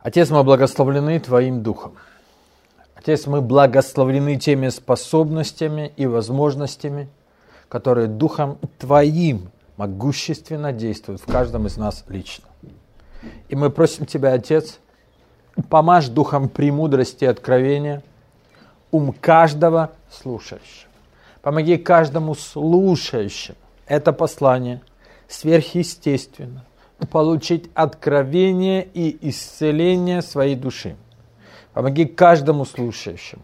Отец, мы благословлены Твоим Духом. Отец, мы благословлены теми способностями и возможностями, которые Духом Твоим могущественно действуют в каждом из нас лично. И мы просим Тебя, Отец, помажь Духом премудрости и откровения ум каждого слушающего. Помоги каждому слушающему это послание сверхъестественно получить откровение и исцеление своей души. Помоги каждому слушающему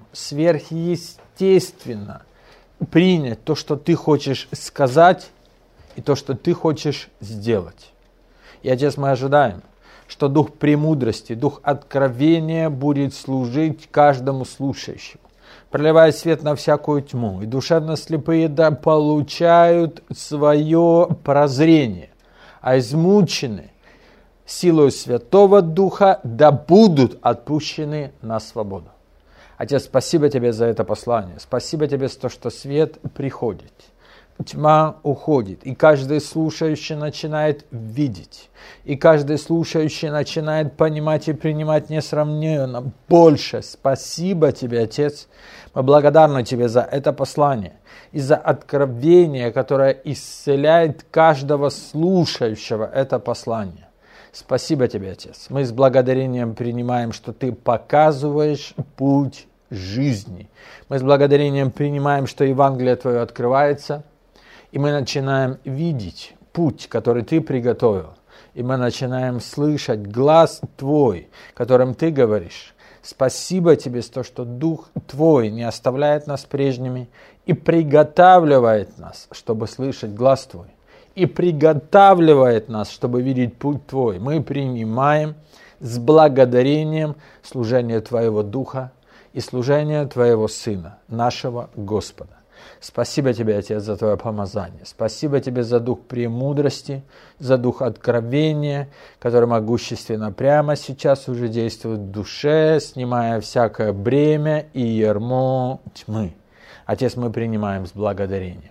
сверхъестественно принять то, что Ты хочешь сказать, и то, что Ты хочешь сделать. И, Отец, мы ожидаем, что Дух премудрости, Дух откровения будет служить каждому слушающему, проливая свет на всякую тьму. И душевно слепые да получают свое прозрение, а измученные силой Святого Духа да будут отпущены на свободу. Отец, спасибо Тебе за это послание. Спасибо Тебе за то, что свет приходит, тьма уходит, и каждый слушающий начинает видеть, и каждый слушающий начинает понимать и принимать несравненно больше. Спасибо Тебе, Отец. Мы благодарны Тебе за это послание и за откровение, которое исцеляет каждого слушающего это послание. Спасибо Тебе, Отец. Мы с благодарением принимаем, что Ты показываешь путь жизни. Мы с благодарением принимаем, что Евангелие Твое открывается, и мы начинаем видеть путь, который Ты приготовил. И мы начинаем слышать глаз Твой, которым Ты говоришь. Спасибо Тебе за то, что Дух Твой не оставляет нас прежними и приготавливает нас, чтобы слышать глаз Твой. И приготавливает нас, чтобы видеть путь Твой. Мы принимаем с благодарением служение Твоего Духа и служение Твоего Сына, нашего Господа. Спасибо Тебе, Отец, за Твое помазание. Спасибо Тебе за Дух премудрости, за Дух откровения, который могущественно прямо сейчас уже действует в душе, снимая всякое бремя и ярмо тьмы. Отец, мы принимаем с благодарением.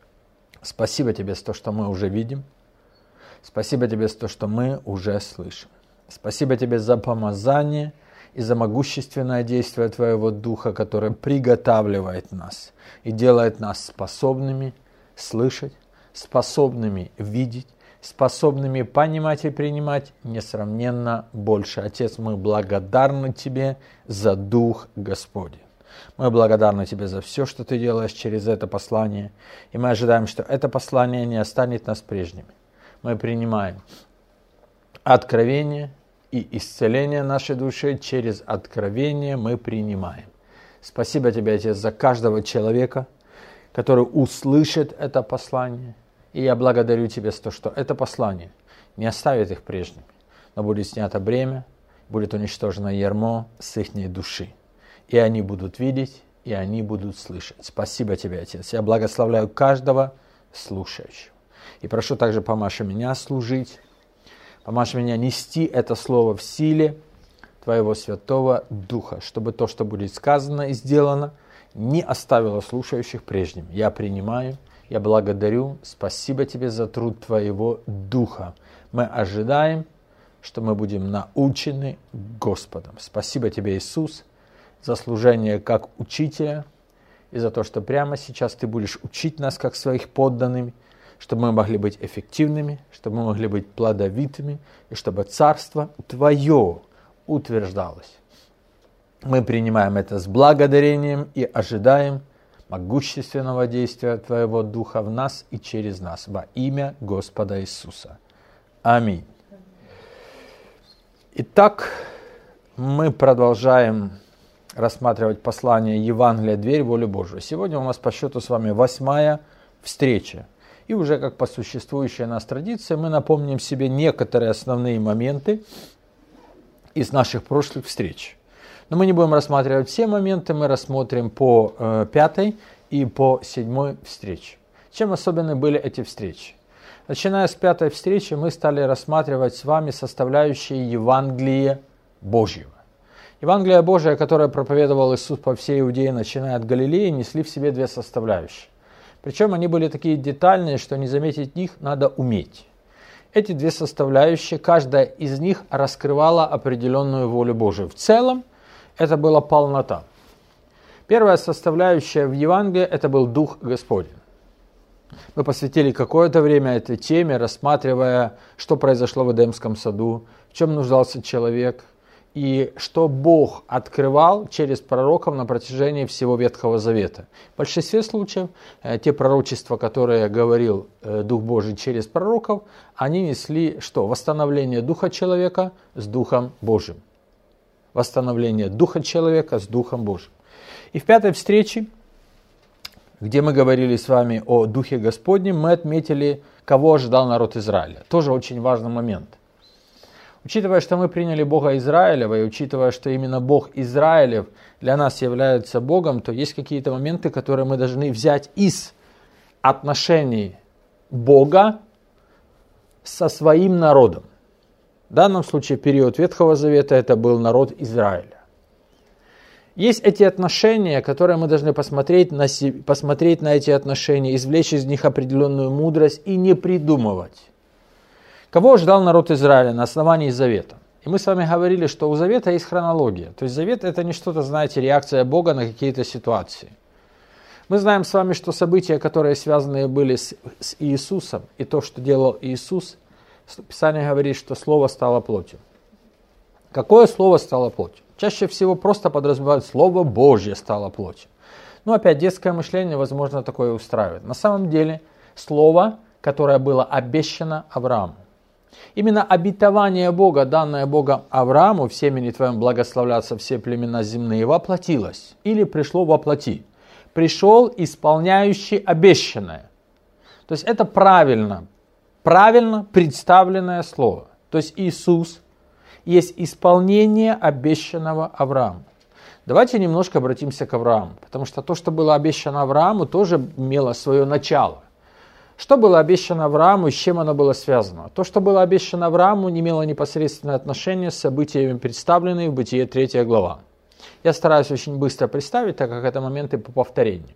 Спасибо Тебе за то, что мы уже видим. Спасибо Тебе за то, что мы уже слышим. Спасибо Тебе за помазание и за могущественное действие Твоего Духа, которое приготавливает нас и делает нас способными слышать, способными видеть, способными понимать и принимать несравненно больше. Отец, мы благодарны Тебе за Дух Господень. Мы благодарны Тебе за все, что Ты делаешь через это послание, и мы ожидаем, что это послание не останет нас прежними. Мы принимаем откровение и исцеление нашей души через откровение мы принимаем. Спасибо Тебе, Отец, за каждого человека, который услышит это послание. И я благодарю Тебя за то, что это послание не оставит их прежними, но будет снято бремя, будет уничтожено ярмо с их души. И они будут видеть, и они будут слышать. Спасибо Тебе, Отец. Я благословляю каждого слушающего. И прошу также помашь меня служить, помашь меня нести это слово в силе Твоего Святого Духа, чтобы то, что будет сказано и сделано, не оставило слушающих прежним. Я принимаю, я благодарю. Спасибо Тебе за труд Твоего Духа. Мы ожидаем, что мы будем научены Господом. Спасибо Тебе, Иисус, за служение как учителя и за то, что прямо сейчас Ты будешь учить нас как своих подданными, чтобы мы могли быть эффективными, чтобы мы могли быть плодовитыми, и чтобы Царство Твое утверждалось. Мы принимаем это с благодарением и ожидаем могущественного действия Твоего Духа в нас и через нас во имя Господа Иисуса. Аминь. Итак, мы продолжаем рассматривать послание Евангелия «Дверь в волю Божию». Сегодня у нас по счету с вами 8-я встреча. И уже как по существующей нас традиции мы напомним себе некоторые основные моменты из наших прошлых встреч. Но мы не будем рассматривать все моменты, мы рассмотрим по 5-й и по 7-й встрече. Чем особенны были эти встречи? Начиная с 5-й встречи мы стали рассматривать с вами составляющие Евангелия Божьего. Евангелие Божие, которое проповедовал Иисус по всей Иудее, начиная от Галилеи, несли в себе две составляющие. Причем они были такие детальные, что не заметить их надо уметь. Эти две составляющие, каждая из них раскрывала определенную волю Божию. В целом, это была полнота. Первая составляющая в Евангелии – это был Дух Господень. Мы посвятили какое-то время этой теме, рассматривая, что произошло в Эдемском саду, в чем нуждался человек, и что Бог открывал через пророков на протяжении всего Ветхого Завета. В большинстве случаев те пророчества, которые говорил Дух Божий через пророков, они несли что? Восстановление духа человека с Духом Божьим. Восстановление духа человека с Духом Божьим. И в пятой встрече, где мы говорили с вами о Духе Господнем, мы отметили, кого ожидал народ Израиля. Тоже очень важный момент. Учитывая, что мы приняли Бога Израилева, и учитывая, что именно Бог Израилев для нас является Богом, то есть какие-то моменты, которые мы должны взять из отношений Бога со своим народом. В данном случае в период Ветхого Завета это был народ Израиля. Есть эти отношения, которые мы должны посмотреть на эти отношения, извлечь из них определенную мудрость и не придумывать. Кого ждал народ Израиля на основании Завета? И мы с вами говорили, что у Завета есть хронология. То есть Завет это не что-то, знаете, реакция Бога на какие-то ситуации. Мы знаем с вами, что события, которые связаны были с Иисусом, и то, что делал Иисус, Писание говорит, что Слово стало плотью. Какое Слово стало плотью? Чаще всего просто подразумевают Слово Божье стало плотью. Ну, опять, детское мышление, возможно, такое устраивает. На самом деле, Слово, которое было обещано Аврааму. Именно обетование Бога, данное Богом Аврааму, в семени твоем благословляться все племена земные, воплотилось или пришло во плоти. Пришел исполняющий обещанное. То есть это правильно представленное слово. То есть Иисус есть исполнение обещанного Аврааму. Давайте немножко обратимся к Аврааму, потому что то, что было обещано Аврааму, тоже имело свое начало. Что было обещано Аврааму и с чем оно было связано? То, что было обещано Аврааму, не имело непосредственное отношение с событиями, представленными в Бытие 3 глава. Я стараюсь очень быстро представить, так как это моменты по повторению.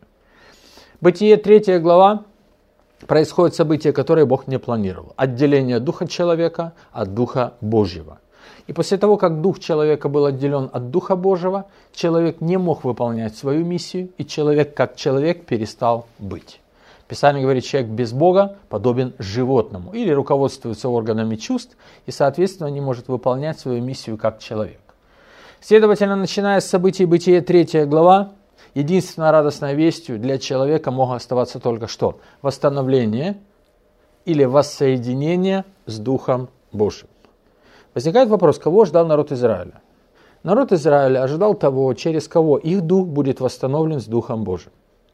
Бытие 3 глава происходят события, которые Бог не планировал. Отделение духа человека от духа Божьего. И после того, как дух человека был отделен от духа Божьего, человек не мог выполнять свою миссию, и человек как человек перестал быть. Писание говорит, человек без Бога подобен животному или руководствуется органами чувств и, соответственно, не может выполнять свою миссию как человек. Следовательно, начиная с событий Бытия 3 глава, единственной радостной вестью для человека мог оставаться только что? Восстановление или воссоединение с Духом Божьим. Возникает вопрос, кого ждал народ Израиля? Народ Израиля ожидал того, через кого их дух будет восстановлен с Духом Божьим.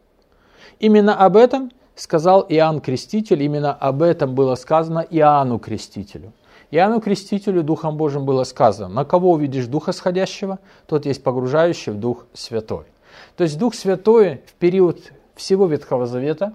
Именно об этом сказал Иоанн Креститель, именно об этом было сказано Иоанну Крестителю. Иоанну Крестителю Духом Божьим было сказано, на кого увидишь Духа Сходящего, тот есть погружающий в Дух Святой. То есть Дух Святой в период всего Ветхого Завета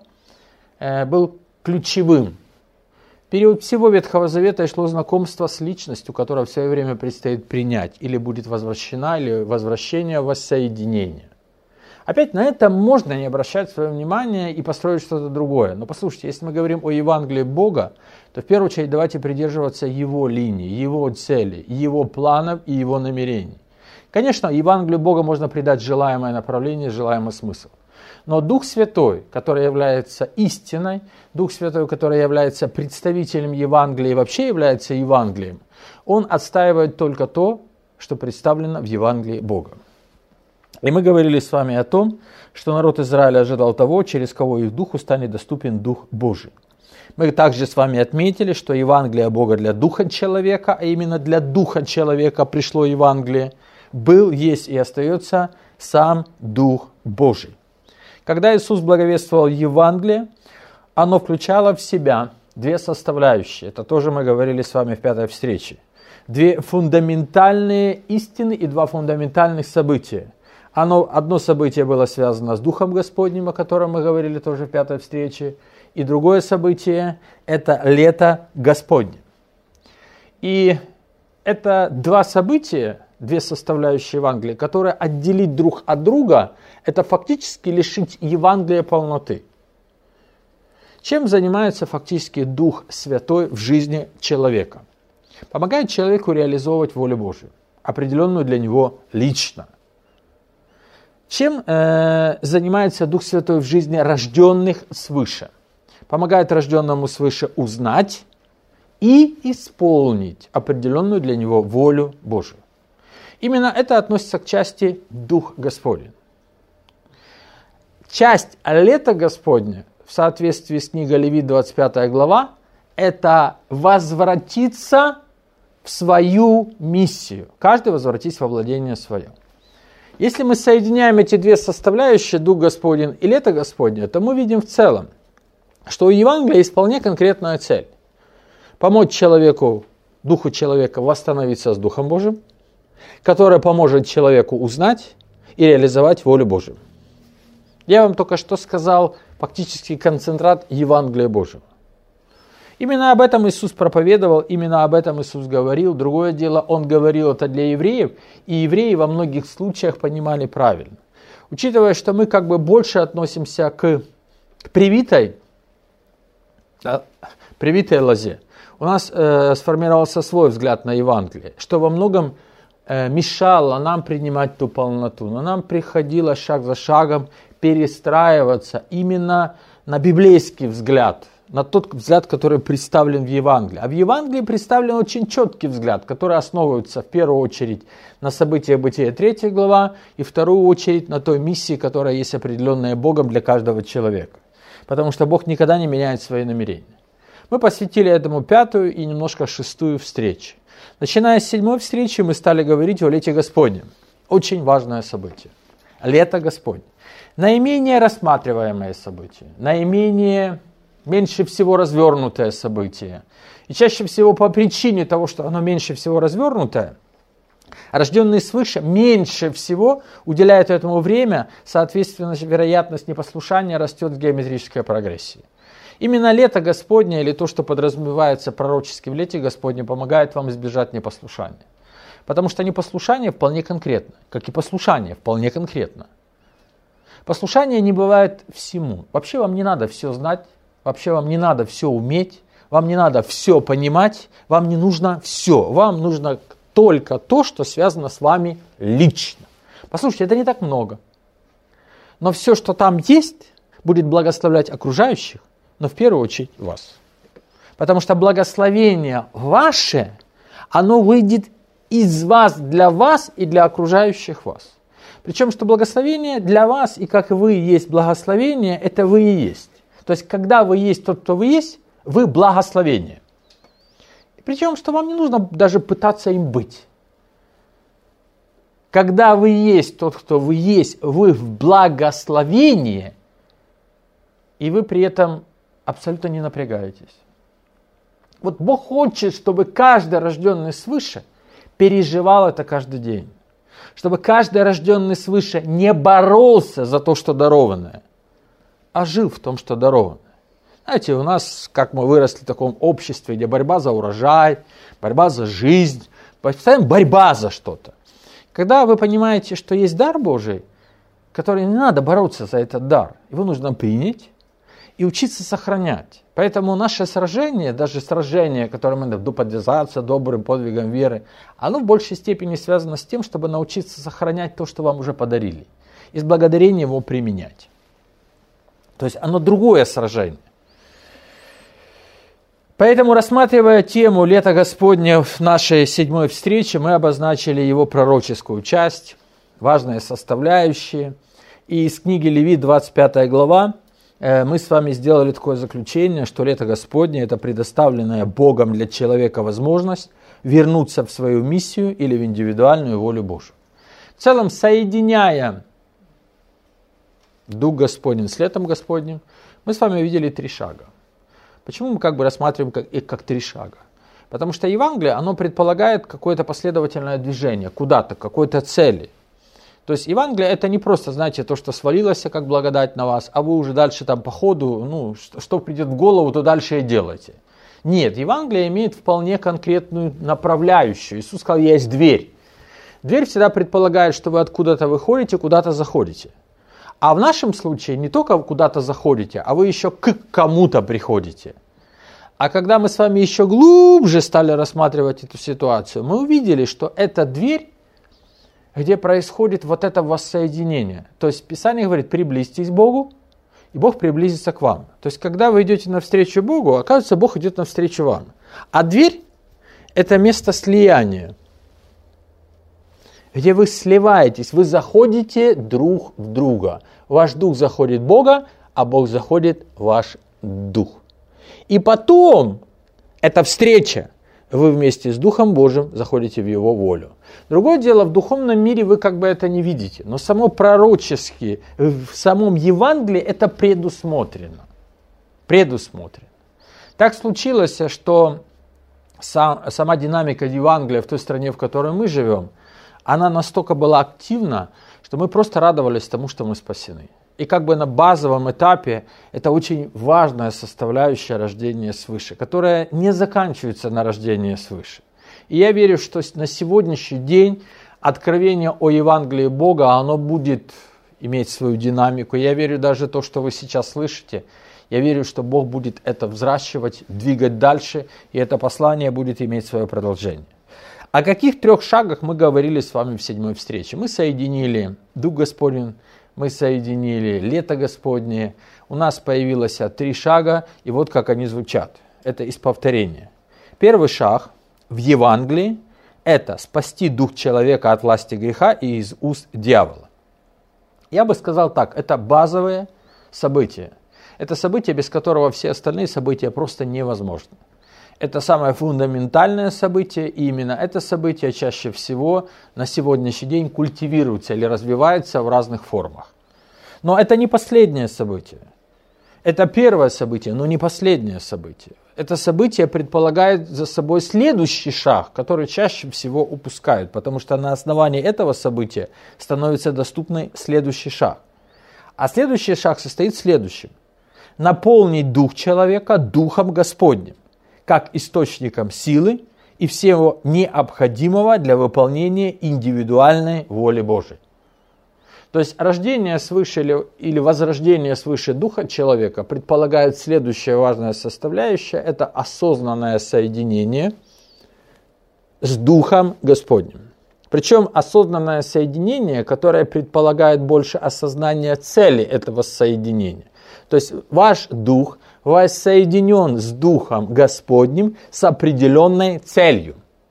был ключевым. В период всего Ветхого Завета шло знакомство с личностью, которая в свое время предстоит принять, или будет возвращена, или возвращение, воссоединение. Опять на это можно не обращать свое внимание и построить что-то другое. Но послушайте, если мы говорим о Евангелии Бога, то в первую очередь давайте придерживаться Его линии, Его цели, Его планов и Его намерений. Конечно, Евангелию Бога можно придать желаемое направление, желаемый смысл. Но Дух Святой, который является истиной, Дух Святой, который является представителем Евангелия и вообще является Евангелием, Он отстаивает только то, что представлено в Евангелии Бога. И мы говорили с вами о том, что народ Израиля ожидал того, через кого их духу станет доступен Дух Божий. Мы также с вами отметили, что Евангелие Бога для духа человека, а именно для духа человека пришло Евангелие, был, есть и остается сам Дух Божий. Когда Иисус благовествовал Евангелие, оно включало в себя две составляющие. Это тоже мы говорили с вами в 5 встрече. Две фундаментальные истины и два фундаментальных события. Одно событие было связано с Духом Господним, о котором мы говорили тоже в 5 встрече, и другое событие – это лето Господне. И это два события, две составляющие Евангелия, которые отделить друг от друга – это фактически лишить Евангелия полноты. Чем занимается фактически Дух Святой в жизни человека? Помогает человеку реализовывать волю Божию, определенную для него лично. Чем занимается Дух Святой в жизни рожденных свыше? Помогает рожденному свыше узнать и исполнить определенную для него волю Божию. Именно это относится к части Дух Господень. Часть лета Господня, в соответствии с книгой Левит, 25 глава, это возвратиться в свою миссию. Каждый возвратись во владение свое. Если мы соединяем эти две составляющие, Дух Господень и лето Господне, то мы видим в целом, что у Евангелия есть вполне конкретная цель. Помочь человеку, духу человека восстановиться с Духом Божьим, которая поможет человеку узнать и реализовать волю Божию. Я вам только что сказал фактически концентрат Евангелия Божьего. Именно об этом Иисус проповедовал, именно об этом Иисус говорил. Другое дело, Он говорил это для евреев, и евреи во многих случаях понимали правильно. Учитывая, что мы как бы больше относимся к привитой лозе, у нас сформировался свой взгляд на Евангелие, что во многом мешало нам принимать ту полноту. Но нам приходилось шаг за шагом перестраиваться именно на библейский взгляд, на тот взгляд, который представлен в Евангелии. А в Евангелии представлен очень четкий взгляд, который основывается в первую очередь на событиях Бытия 3 глава и в вторую очередь на той миссии, которая есть определенная Богом для каждого человека. Потому что Бог никогда не меняет свои намерения. Мы посвятили этому 5-ю и немножко 6-ю встречи. Начиная с 7-й встречи мы стали говорить о лете Господнем. Очень важное событие. Лето Господне. Наименее рассматриваемое событие. Наименее меньше всего развернутое событие. И чаще всего по причине того, что оно меньше всего развернутое, рожденные свыше меньше всего уделяют этому время, соответственно, вероятность непослушания растет в геометрической прогрессии. Именно лето Господне, или то, что подразумевается пророчески в лете Господне, помогает вам избежать непослушания. Потому что непослушание вполне конкретно, как и послушание вполне конкретно. Послушание не бывает всему. Вообще вам не надо все знать, вообще вам не надо все уметь, вам не надо все понимать, вам не нужно все. Вам нужно только то, что связано с вами лично. Послушайте, это не так много. Но все, что там есть, будет благословлять окружающих, но в первую очередь вас. Потому что благословение ваше, оно выйдет из вас, для вас и для окружающих вас. Причем, что благословение для вас, и как вы есть благословение, это вы и есть. То есть, когда вы есть тот, кто вы есть, вы благословение. Причем, что вам не нужно даже пытаться им быть. Когда вы есть тот, кто вы есть, вы в благословении, и вы при этом абсолютно не напрягаетесь. Вот Бог хочет, чтобы каждый рожденный свыше переживал это каждый день. Чтобы каждый рожденный свыше не боролся за то, что дарованное, а жил в том, что дарованное. Знаете, у нас, как мы выросли в таком обществе, где борьба за урожай, борьба за жизнь, постоянно борьба за что-то. Когда вы понимаете, что есть дар Божий, который не надо бороться за этот дар, его нужно принять и учиться сохранять. Поэтому наше сражение, даже сражение, которое мы подвязаться добрым подвигом веры, оно в большей степени связано с тем, чтобы научиться сохранять то, что вам уже подарили, и с благодарением его применять. То есть оно другое сражение. Поэтому, рассматривая тему «Лето Господне» в нашей 7-й встрече, мы обозначили его пророческую часть, важные составляющие. И из книги Левит, 25 глава, мы с вами сделали такое заключение, что лето Господне – это предоставленная Богом для человека возможность вернуться в свою миссию или в индивидуальную волю Божию. В целом, соединяя Дух Господень с летом Господним, мы с вами видели 3 шага. Почему мы как бы рассматриваем их как 3 шага? Потому что Евангелие, оно предполагает какое-то последовательное движение куда-то, к какой-то цели. То есть Евангелие это не просто, знаете, то, что свалилось как благодать на вас, а вы уже дальше там по ходу, что придет в голову, то дальше и делайте. Нет, Евангелие имеет вполне конкретную направляющую. Иисус сказал, есть дверь. Дверь всегда предполагает, что вы откуда-то выходите, куда-то заходите. А в нашем случае не только куда-то заходите, а вы еще к кому-то приходите. А когда мы с вами еще глубже стали рассматривать эту ситуацию, мы увидели, что это дверь, где происходит вот это воссоединение. То есть Писание говорит, приблизьтесь к Богу, и Бог приблизится к вам. То есть когда вы идете навстречу Богу, оказывается, Бог идет навстречу вам. А дверь – это место слияния, где вы сливаетесь, вы заходите друг в друга. Ваш дух заходит в Бога, а Бог заходит в ваш дух. И потом, эта встреча, вы вместе с Духом Божьим заходите в Его волю. Другое дело, в духовном мире вы как бы это не видите, но само пророчески, в самом Евангелии это предусмотрено. Предусмотрено. Так случилось, что сама динамика Евангелия в той стране, в которой мы живем, она настолько была активна, что мы просто радовались тому, что мы спасены. И как бы на базовом этапе это очень важная составляющая рождения свыше, которая не заканчивается на рождении свыше. И я верю, что на сегодняшний день откровение о Евангелии Бога, оно будет иметь свою динамику. Я верю даже то, что вы сейчас слышите. Я верю, что Бог будет это взращивать, двигать дальше, и это послание будет иметь свое продолжение. О каких 3 шагах мы говорили с вами в 7-й встрече? Мы соединили Дух Господень, мы соединили лето Господне, у нас появилось 3 шага, и вот как они звучат. Это из повторения. Первый шаг в Евангелии – это спасти дух человека от власти греха и из уст дьявола. Я бы сказал так, это базовое событие. Это событие, без которого все остальные события просто невозможны. Это самое фундаментальное событие, и именно это событие чаще всего на сегодняшний день культивируется или развивается в разных формах. Но это не последнее событие. Это первое событие, но не последнее событие. Это событие предполагает за собой следующий шаг, который чаще всего упускают, потому что на основании этого события становится доступный следующий шаг. А следующий шаг состоит в следующем. Наполнить дух человека Духом Господним, как источником силы и всего необходимого для выполнения индивидуальной воли Божией. То есть рождение свыше или возрождение свыше духа человека предполагает следующая важная составляющая – это осознанное соединение с Духом Господним. Причем осознанное соединение, которое предполагает больше осознания цели этого соединения. То есть ваш дух воссоединен с Духом Господним с определенной целью.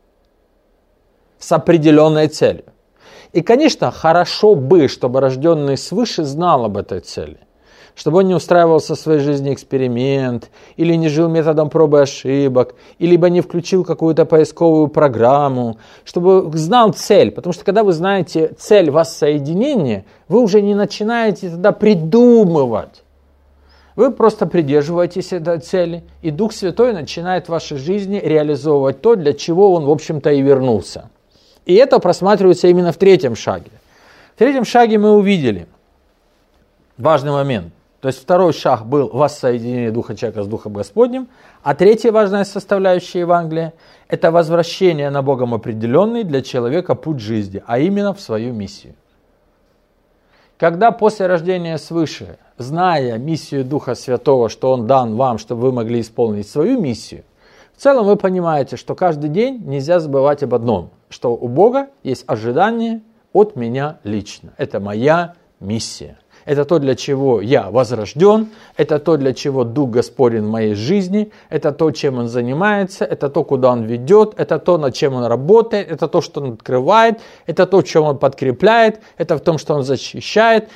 С определенной целью. И, конечно, хорошо бы, чтобы рожденный свыше знал об этой цели. Чтобы он не устраивал в своей жизни эксперимент, или не жил методом пробы и ошибок, или либо не включил какую-то поисковую программу, чтобы знал цель. Потому что когда вы знаете цель воссоединения, вы уже не начинаете тогда придумывать. Вы просто придерживаетесь этой цели, и Дух Святой начинает в вашей жизни реализовывать то, для чего Он, в общем-то, и вернулся. И это просматривается именно в 3-м шаге. В 3-м шаге мы увидели важный момент. То есть 2-й шаг был воссоединение Духа человека с Духом Господним, а 3-я важная составляющая Евангелия – это возвращение на Богом определенный для человека путь жизни, а именно в свою миссию. Когда после рождения свыше, зная миссию Духа Святого, что Он дан вам, чтобы вы могли исполнить свою миссию, в целом вы понимаете, что каждый день нельзя забывать об одном, что у Бога есть ожидание от меня лично. Это моя миссия. Это то, для чего я возрожден, это то, для чего Дух Господень в моей жизни, это то, чем Он занимается, это то, куда Он ведет, это то, над чем Он работает, это то, что Он открывает, это то, чем Он подкрепляет, это в том, что Он защищает,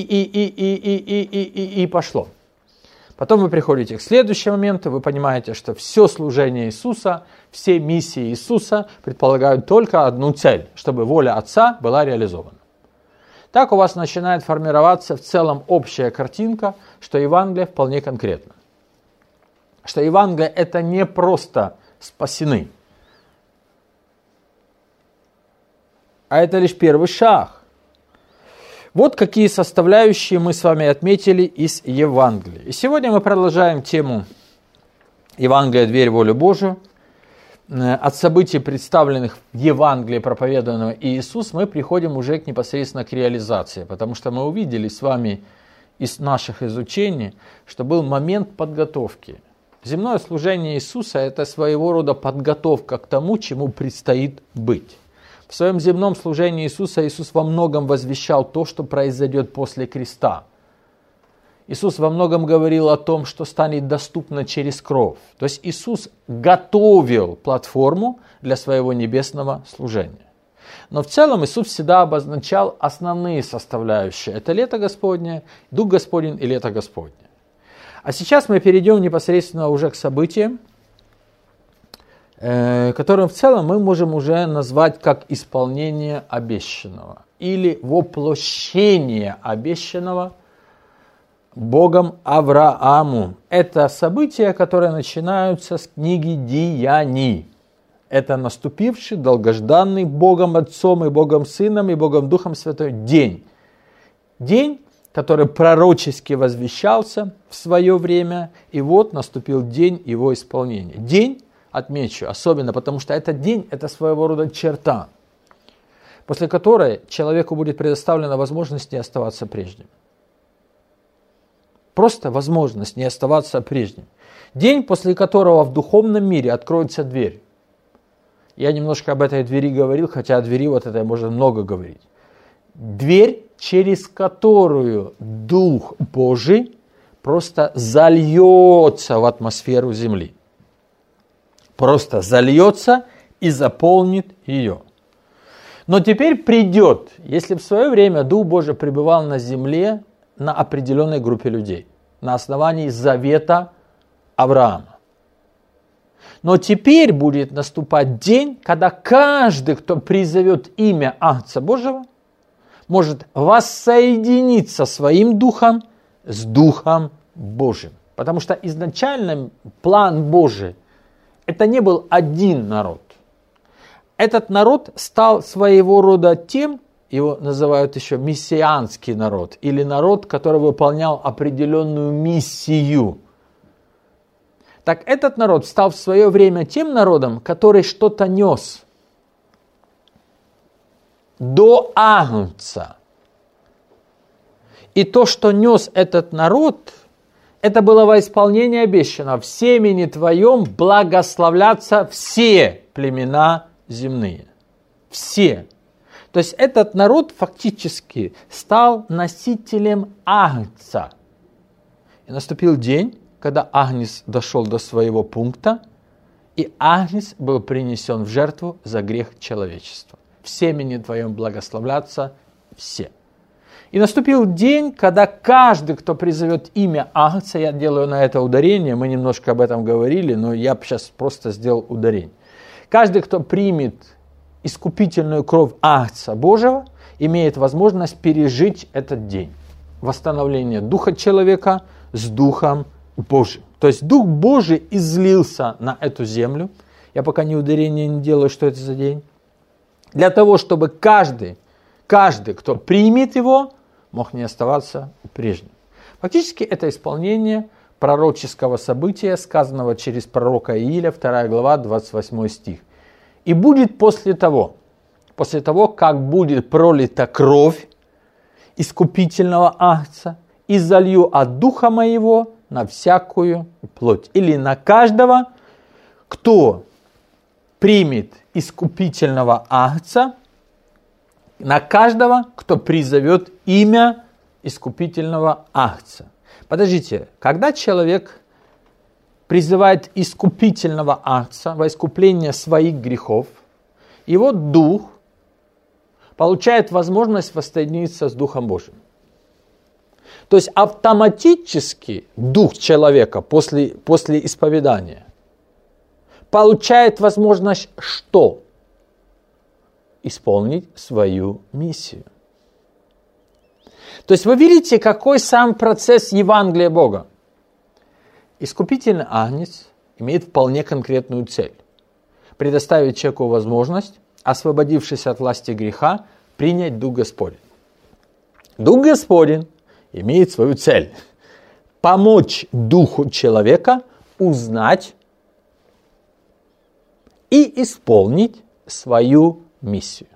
и пошло. Потом вы приходите к следующему моменту, вы понимаете, что все служение Иисуса, все миссии Иисуса предполагают только одну цель, чтобы воля Отца была реализована. Так у вас начинает формироваться в целом общая картинка, что Евангелие вполне конкретно. Что Евангелие это не просто спасены, а это лишь первый шаг. Вот какие составляющие мы с вами отметили из Евангелия. И сегодня мы продолжаем тему Евангелия «Дверь в волю Божию». от событий, представленных в Евангелии, проповеданного Иисус, мы приходим уже непосредственно к реализации, потому что мы увидели с вами из наших изучений, что был момент подготовки. Земное служение Иисуса – это своего рода подготовка к тому, чему предстоит быть. В своем земном служении Иисуса Иисус во многом возвещал то, что произойдет после креста. Иисус во многом говорил о том, что станет доступно через кровь. То есть Иисус готовил платформу для своего небесного служения. Но в целом Иисус всегда обозначал основные составляющие. Это лето Господне, Дух Господень и лето Господне. А сейчас мы перейдем непосредственно уже к событиям, которые в целом мы можем уже назвать как исполнение обещанного или воплощение обещанного Богом Аврааму. Это события, которые начинаются с книги Деяний. Это наступивший, долгожданный Богом Отцом и Богом Сыном и Богом Духом Святым день. День, который пророчески возвещался в свое время, и вот наступил день его исполнения. День, отмечу, особенно потому что этот день – это своего рода черта, после которой человеку будет предоставлена возможность не оставаться прежним. Просто возможность не оставаться прежним. День, после которого в духовном мире откроется дверь. Я немножко об этой двери говорил, хотя о двери вот этой можно много говорить. Дверь, через которую Дух Божий просто зальется в атмосферу земли. Просто зальется и заполнит ее. Но теперь придет, если в свое время Дух Божий пребывал на земле, на определенной группе людей, на основании завета Авраама. Но теперь будет наступать день, когда каждый, кто призовет имя Агнца Божьего, может воссоединиться своим духом с Духом Божьим. Потому что изначально план Божий – это не был один народ. Этот народ стал своего рода тем, его называют еще мессианский народ, или народ, который выполнял определенную миссию. Так этот народ стал в свое время тем народом, который что-то нес до Агнца. И то, что нес этот народ, это было во исполнение обещанного: в семени твоем благословлятся все племена земные. Все. То есть этот народ фактически стал носителем Агнца. И наступил день, когда Агнец дошел до своего пункта, и Агнец был принесен в жертву за грех человечества. В семени твоем благословлятся все. И наступил день, когда каждый, кто призовет имя Агнца, я делаю на это ударение, мы немножко об этом говорили, но я сейчас просто сделал ударение. Каждый, кто примет искупительную кровь Агнца Божьего, имеет возможность пережить этот день. Восстановление духа человека с Духом Божьим. То есть Дух Божий излился на эту землю. Я пока не ударение не делаю, что это за день. Для того, чтобы каждый, кто примет его, мог не оставаться прежним. Фактически это исполнение пророческого события, сказанного через пророка Ииля, 2 глава, 28 стих. И будет после того, как будет пролита кровь искупительного Агнца, и залью от Духа моего на всякую плоть. Или на каждого, кто примет искупительного Агнца, на каждого, кто призовет имя искупительного Агнца. Подождите, когда человек призывает искупительного Агнца во искупление своих грехов, его дух получает возможность воссоединиться с Духом Божьим. То есть автоматически дух человека после исповедания получает возможность что? Исполнить свою миссию. То есть вы видите, какой сам процесс Евангелия Бога. Искупительный Агнец имеет вполне конкретную цель. Предоставить человеку возможность, освободившись от власти греха, принять Дух Господень. Дух Господень имеет свою цель. Помочь духу человека узнать и исполнить свою миссию.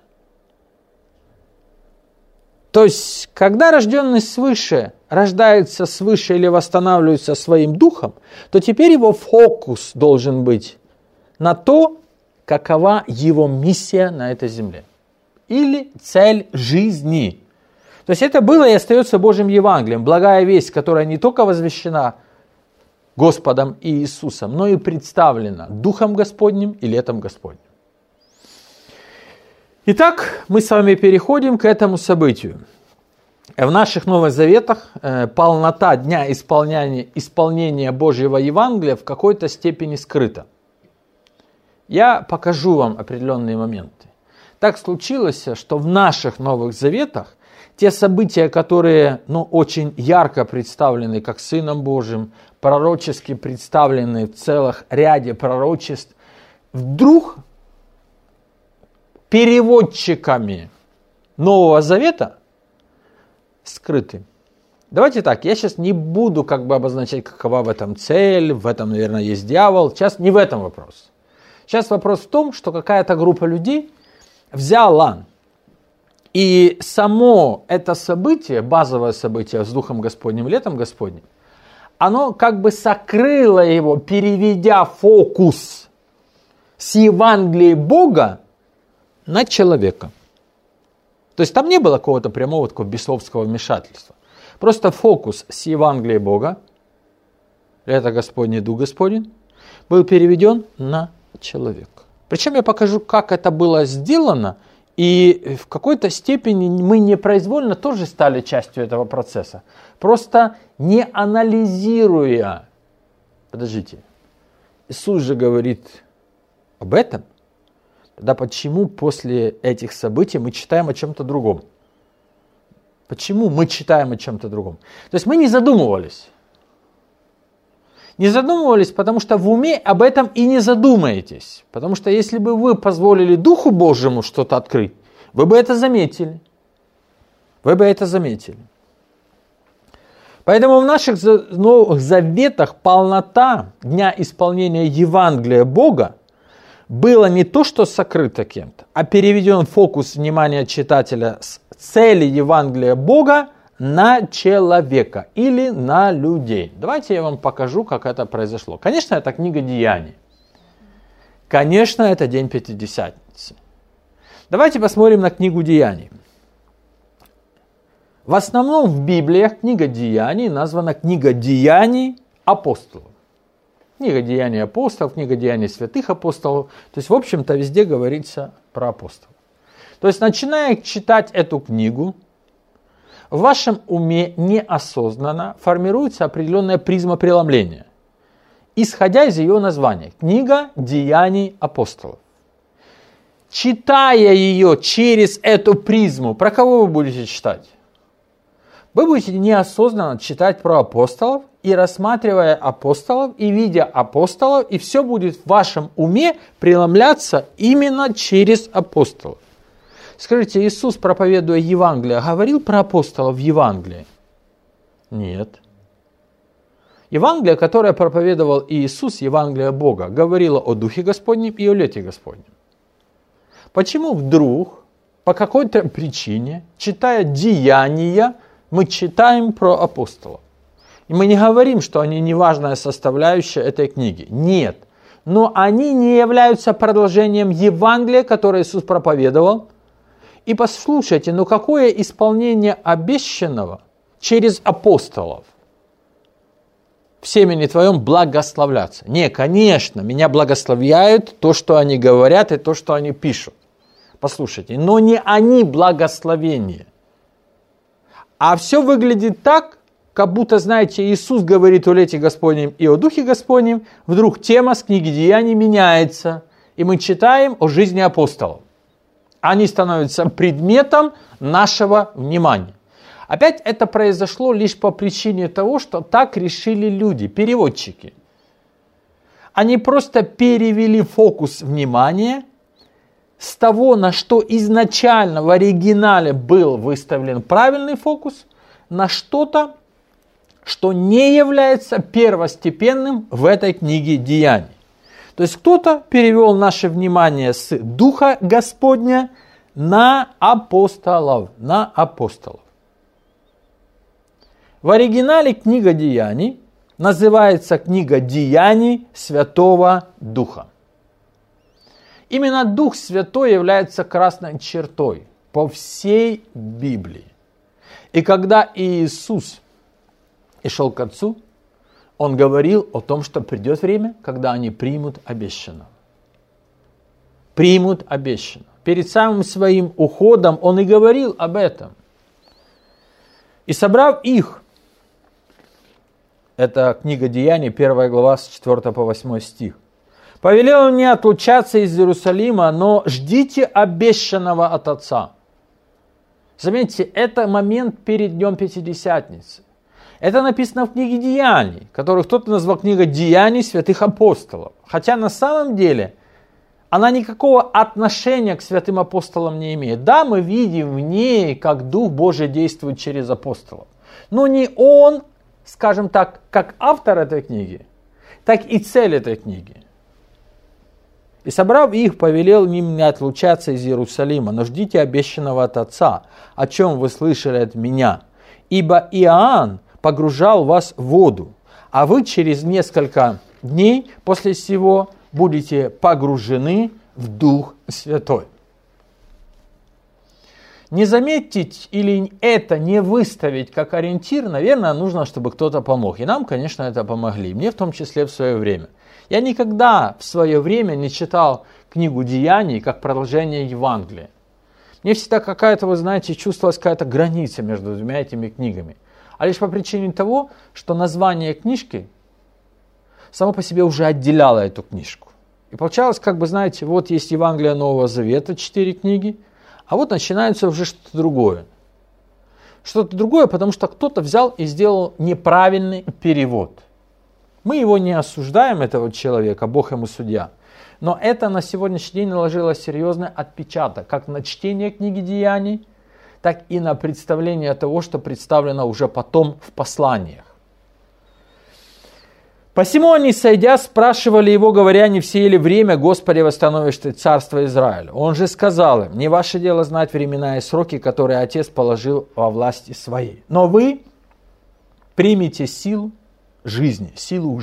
То есть, когда рожденный свыше рождается свыше или восстанавливается своим духом, то теперь его фокус должен быть на то, какова его миссия на этой земле. Или цель жизни. То есть это было и остается Божьим Евангелием, благая весть, которая не только возвещена Господом и Иисусом, но и представлена Духом Господним и Летом Господним. Итак, мы с вами переходим к этому событию. В наших Новых Заветах полнота дня исполнения Божьего Евангелия в какой-то степени скрыта. Я покажу вам определенные моменты. Так случилось, что в наших Новых Заветах те события, которые очень ярко представлены как Сыном Божьим, пророчески представлены в целых ряде пророчеств, вдруг переводчиками Нового Завета скрыты. Давайте так, я сейчас не буду обозначать, какова в этом цель, в этом, наверное, есть дьявол. Сейчас не в этом вопрос. Сейчас вопрос в том, что какая-то группа людей взяла, и само это событие, базовое событие с Духом Господним, Летом Господним, оно сокрыло его, переведя фокус с Евангелия Бога на человека. То есть там не было какого-то прямого такого бесовского вмешательства. Просто фокус с Евангелия Бога, это Господний Дух Господень, был переведен на человека. Причем я покажу, как это было сделано, и в какой-то степени мы непроизвольно тоже стали частью этого процесса. Просто не анализируя. Подождите, Иисус же говорит об этом. Тогда почему после этих событий мы читаем о чем-то другом? Почему мы читаем о чем-то другом? То есть мы не задумывались. Не задумывались, потому что в уме об этом и не задумаетесь. Потому что если бы вы позволили Духу Божьему что-то открыть, вы бы это заметили. Вы бы это заметили. Поэтому в наших Новых Заветах полнота дня исполнения Евангелия Бога было не то, что сокрыто кем-то, а переведен фокус внимания читателя с цели Евангелия Бога на человека или на людей. Давайте я вам покажу, как это произошло. Конечно, это книга Деяний. Конечно, это день Пятидесятницы. Давайте посмотрим на книгу Деяний. В основном в Библиях книга Деяний названа книга Деяний апостолов. Книга Деяний апостолов, книга Деяний святых апостолов. То есть, в общем-то, везде говорится про апостолов. То есть, начиная читать эту книгу, в вашем уме неосознанно формируется определенная призма преломления, исходя из ее названия. Книга Деяний апостолов. Читая ее через эту призму, про кого вы будете читать? Вы будете неосознанно читать про апостолов и рассматривая апостолов и видя апостолов, и все будет в вашем уме преломляться именно через апостолов. Скажите, Иисус, проповедуя Евангелие, говорил про апостолов в Евангелии? Нет. Евангелие, которое проповедовал Иисус, Евангелие Бога, говорило о Духе Господнем и о Лете Господнем. Почему вдруг, по какой-то причине, читая Деяния, мы читаем про апостолов? И мы не говорим, что они неважная составляющая этой книги. Нет. Но они не являются продолжением Евангелия, которое Иисус проповедовал. И послушайте, какое исполнение обещанного через апостолов? В семени твоем благословляться. Не, конечно, меня благословляют то, что они говорят и то, что они пишут. Послушайте, но не они благословение. А все выглядит так, как будто, знаете, Иисус говорит о Лете Господнем и о Духе Господнем, вдруг тема с книги Деяний меняется, и мы читаем о жизни апостолов. Они становятся предметом нашего внимания. Опять это произошло лишь по причине того, что так решили люди, переводчики. Они просто перевели фокус внимания с того, на что изначально в оригинале был выставлен правильный фокус, на что-то, что не является первостепенным в этой книге Деяний. То То есть кто-то перевел наше внимание с Духа Господня на апостолов. На апостолов. В оригинале книга Деяний называется книга Деяний Святого Духа. Именно Дух Святой является красной чертой по всей Библии. И когда Иисус и шел к Отцу, Он говорил о том, что придет время, когда они примут обещанного. Примут обещанного. Перед самым своим уходом Он и говорил об этом. И собрав их, это книга Деяний, 1 глава, с 4 по 8 стих, повелел Он не отлучаться из Иерусалима, но ждите обещанного от Отца. Заметьте, это момент перед Днем Пятидесятницы. Это написано в книге Деяний, которую кто-то назвал книгой Деяний святых апостолов. Хотя на самом деле она никакого отношения к святым апостолам не имеет. Да, мы видим в ней, как Дух Божий действует через апостолов. Но не он, скажем так, как автор этой книги, так и цель этой книги. И собрав их, повелел им не отлучаться из Иерусалима, но ждите обещанного от Отца, о чем вы слышали от меня. Ибо Иоанн погружал вас в воду, а вы через несколько дней после сего будете погружены в Дух Святой. Не заметить или это не выставить как ориентир, наверное, нужно, чтобы кто-то помог. И нам, конечно, это помогли. Мне в том числе в свое время. Я никогда в свое время не читал книгу Деяний как продолжение Евангелия. Мне всегда какая-то, вы знаете, чувствовалась какая-то граница между двумя этими книгами. А лишь по причине того, что название книжки само по себе уже отделяло эту книжку. И получалось, как бы, знаете, вот есть Евангелие Нового Завета, 4 книги, а вот начинается уже что-то другое. Что-то другое, потому что кто-то взял и сделал неправильный перевод. Мы его не осуждаем, этого человека, Бог ему судья. Но это на сегодняшний день наложило серьезный отпечаток, как на чтение книги Деяний, так и на представление того, что представлено уже потом в посланиях. Посему они, сойдя, спрашивали его, говоря, не все ли время, Господи, восстановишь ты царство Израиля. Он же сказал им, не ваше дело знать времена и сроки, которые Отец положил во власти своей. Но вы примите силу жизни,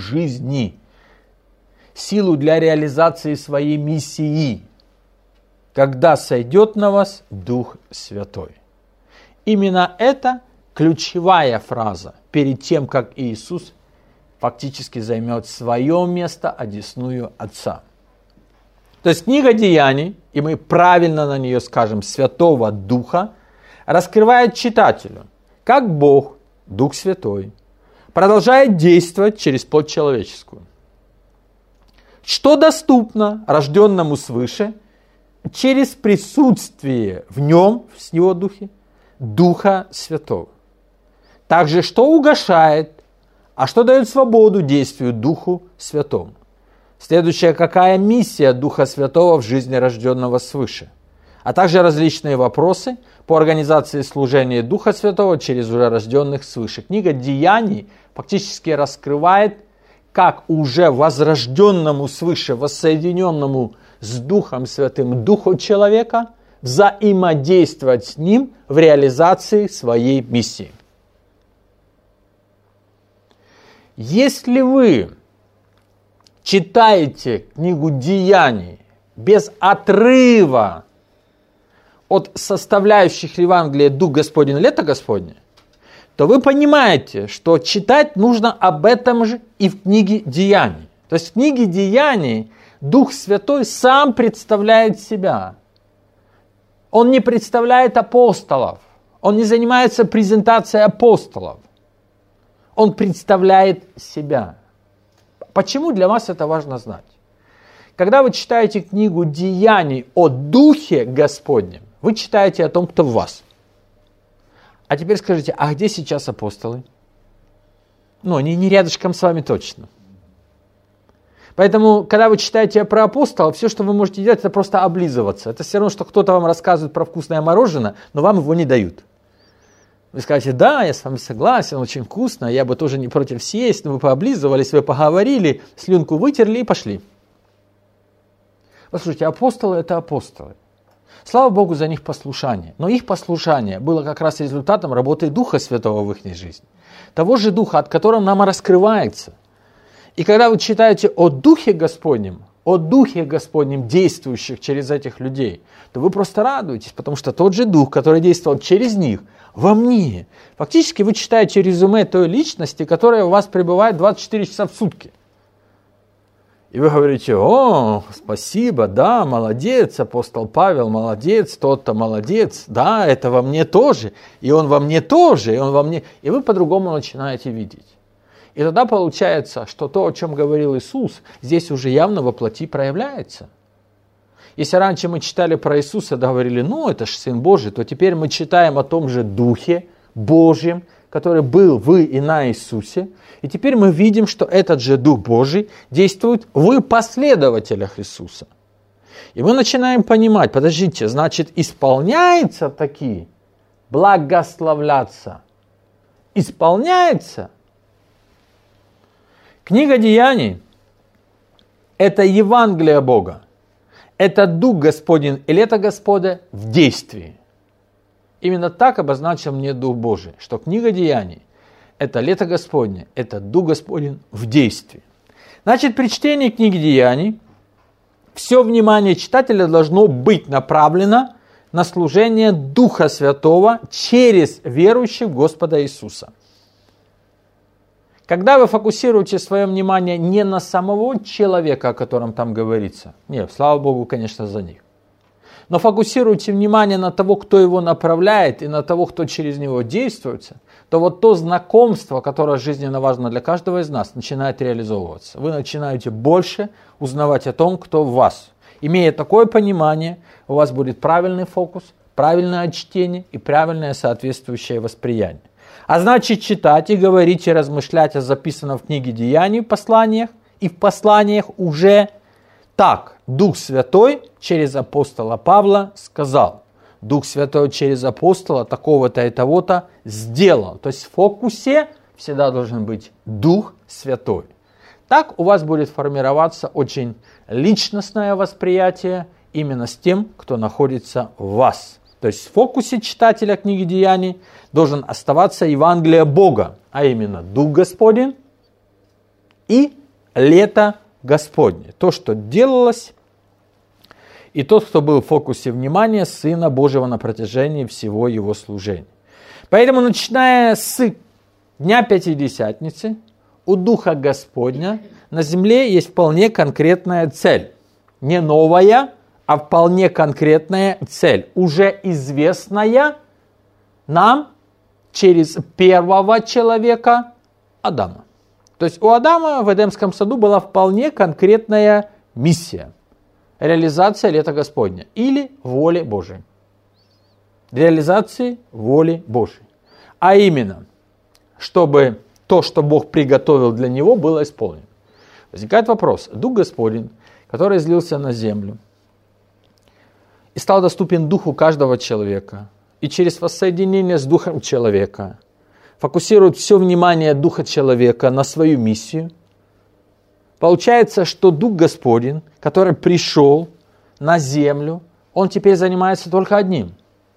силу для реализации своей миссии, когда сойдет на вас Дух Святой. Именно это ключевая фраза перед тем, как Иисус фактически займет свое место, одесную Отца. То есть книга Деяний, и мы правильно на нее скажем, Святого Духа, раскрывает читателю, как Бог, Дух Святой, продолжает действовать через плоть человеческую. Что доступно рожденному свыше через присутствие в нем, в его духе, Духа Святого. Также, что угошает, а что дает свободу действию Духу Святому. Следующая, какая миссия Духа Святого в жизни рожденного свыше. А также различные вопросы по организации служения Духа Святого через уже рожденных свыше. Книга Деяний фактически раскрывает, как уже возрожденному свыше, воссоединенному с Духом Святым Духу человека взаимодействовать с ним в реализации своей миссии. Если вы читаете книгу Деяний без отрыва от составляющих Евангелия Дух Господень, лето Господне, то вы понимаете, что читать нужно об этом же и в книге Деяний. То есть в книге Деяний Дух Святой сам представляет себя. Он не представляет апостолов. Он не занимается презентацией апостолов. Он представляет себя. Почему для вас это важно знать? Когда вы читаете книгу Деяний о Духе Господнем, вы читаете о том, кто в вас. А теперь скажите, а где сейчас апостолы? Ну, они не рядышком с вами точно. Поэтому, когда вы читаете про апостолов, все, что вы можете делать, это просто облизываться. Это все равно, что кто-то вам рассказывает про вкусное мороженое, но вам его не дают. Вы скажете, да, я с вами согласен, очень вкусно, я бы тоже не против съесть, но вы пооблизывались, вы поговорили, слюнку вытерли и пошли. Послушайте, апостолы – это апостолы. Слава Богу за них послушание. Но их послушание было как раз результатом работы Духа Святого в их жизни. Того же Духа, от которого нам раскрывается. И когда вы читаете о Духе Господнем, действующих через этих людей, то вы просто радуетесь, потому что тот же Дух, который действовал через них, во мне. Фактически вы читаете резюме той личности, которая у вас пребывает 24 часа в сутки. И вы говорите: о, спасибо, да, молодец, апостол Павел, молодец, тот-то молодец, да, это во мне тоже, и он во мне тоже, и он во мне. И вы по-другому начинаете видеть. И тогда получается, что то, о чем говорил Иисус, здесь уже явно во плоти проявляется. Если раньше мы читали про Иисуса, да, говорили: ну, это же Сын Божий, то теперь мы читаем о том же Духе Божьем, который был в и на Иисусе. И теперь мы видим, что этот же Дух Божий действует в последователях Иисуса. И мы начинаем понимать: подождите, значит, исполняется таки благословляться. Исполняется. Книга Деяний – это Евангелие Бога. Это Дух Господень и лето Господа в действии. Именно так обозначил мне Дух Божий, что книга Деяний – это лето Господне, это Дух Господень в действии. Значит, при чтении книги Деяний все внимание читателя должно быть направлено на служение Духа Святого через верующих в Господа Иисуса. Когда вы фокусируете свое внимание не на самого человека, о котором там говорится, нет, слава Богу, конечно, за них, но фокусируйте внимание на того, кто его направляет, и на того, кто через него действует, то вот то знакомство, которое жизненно важно для каждого из нас, начинает реализовываться. Вы начинаете больше узнавать о том, кто в вас. Имея такое понимание, у вас будет правильный фокус, правильное чтение и правильное соответствующее восприятие. А значит, читать и говорить и размышлять о записанном в книге Деяний, посланиях и в посланиях уже так. Дух Святой через апостола Павла сказал. Дух Святой через апостола такого-то и того-то сделал. То есть в фокусе всегда должен быть Дух Святой. Так у вас будет формироваться очень личностное восприятие именно с тем, кто находится в вас. То есть в фокусе читателя книги Деяний должен оставаться Евангелие Бога, а именно Дух Господень и лето Господне. То, что делалось, и тот, кто был в фокусе внимания Сына Божьего на протяжении всего его служения. Поэтому, начиная с Дня Пятидесятницы, у Духа Господня на земле есть вполне конкретная цель. Не новая, а вполне конкретная цель, уже известная нам через первого человека Адама. То есть у Адама в Эдемском саду была вполне конкретная миссия. Реализация лета Господня или воли Божией. Реализации воли Божией. А именно, чтобы то, что Бог приготовил для него, было исполнено. Возникает вопрос. Дух Господень, который излился на землю, и стал доступен духу каждого человека, и через воссоединение с духом человека фокусирует все внимание духа человека на свою миссию. Получается, что Дух Господень, который пришел на землю, он теперь занимается только одним.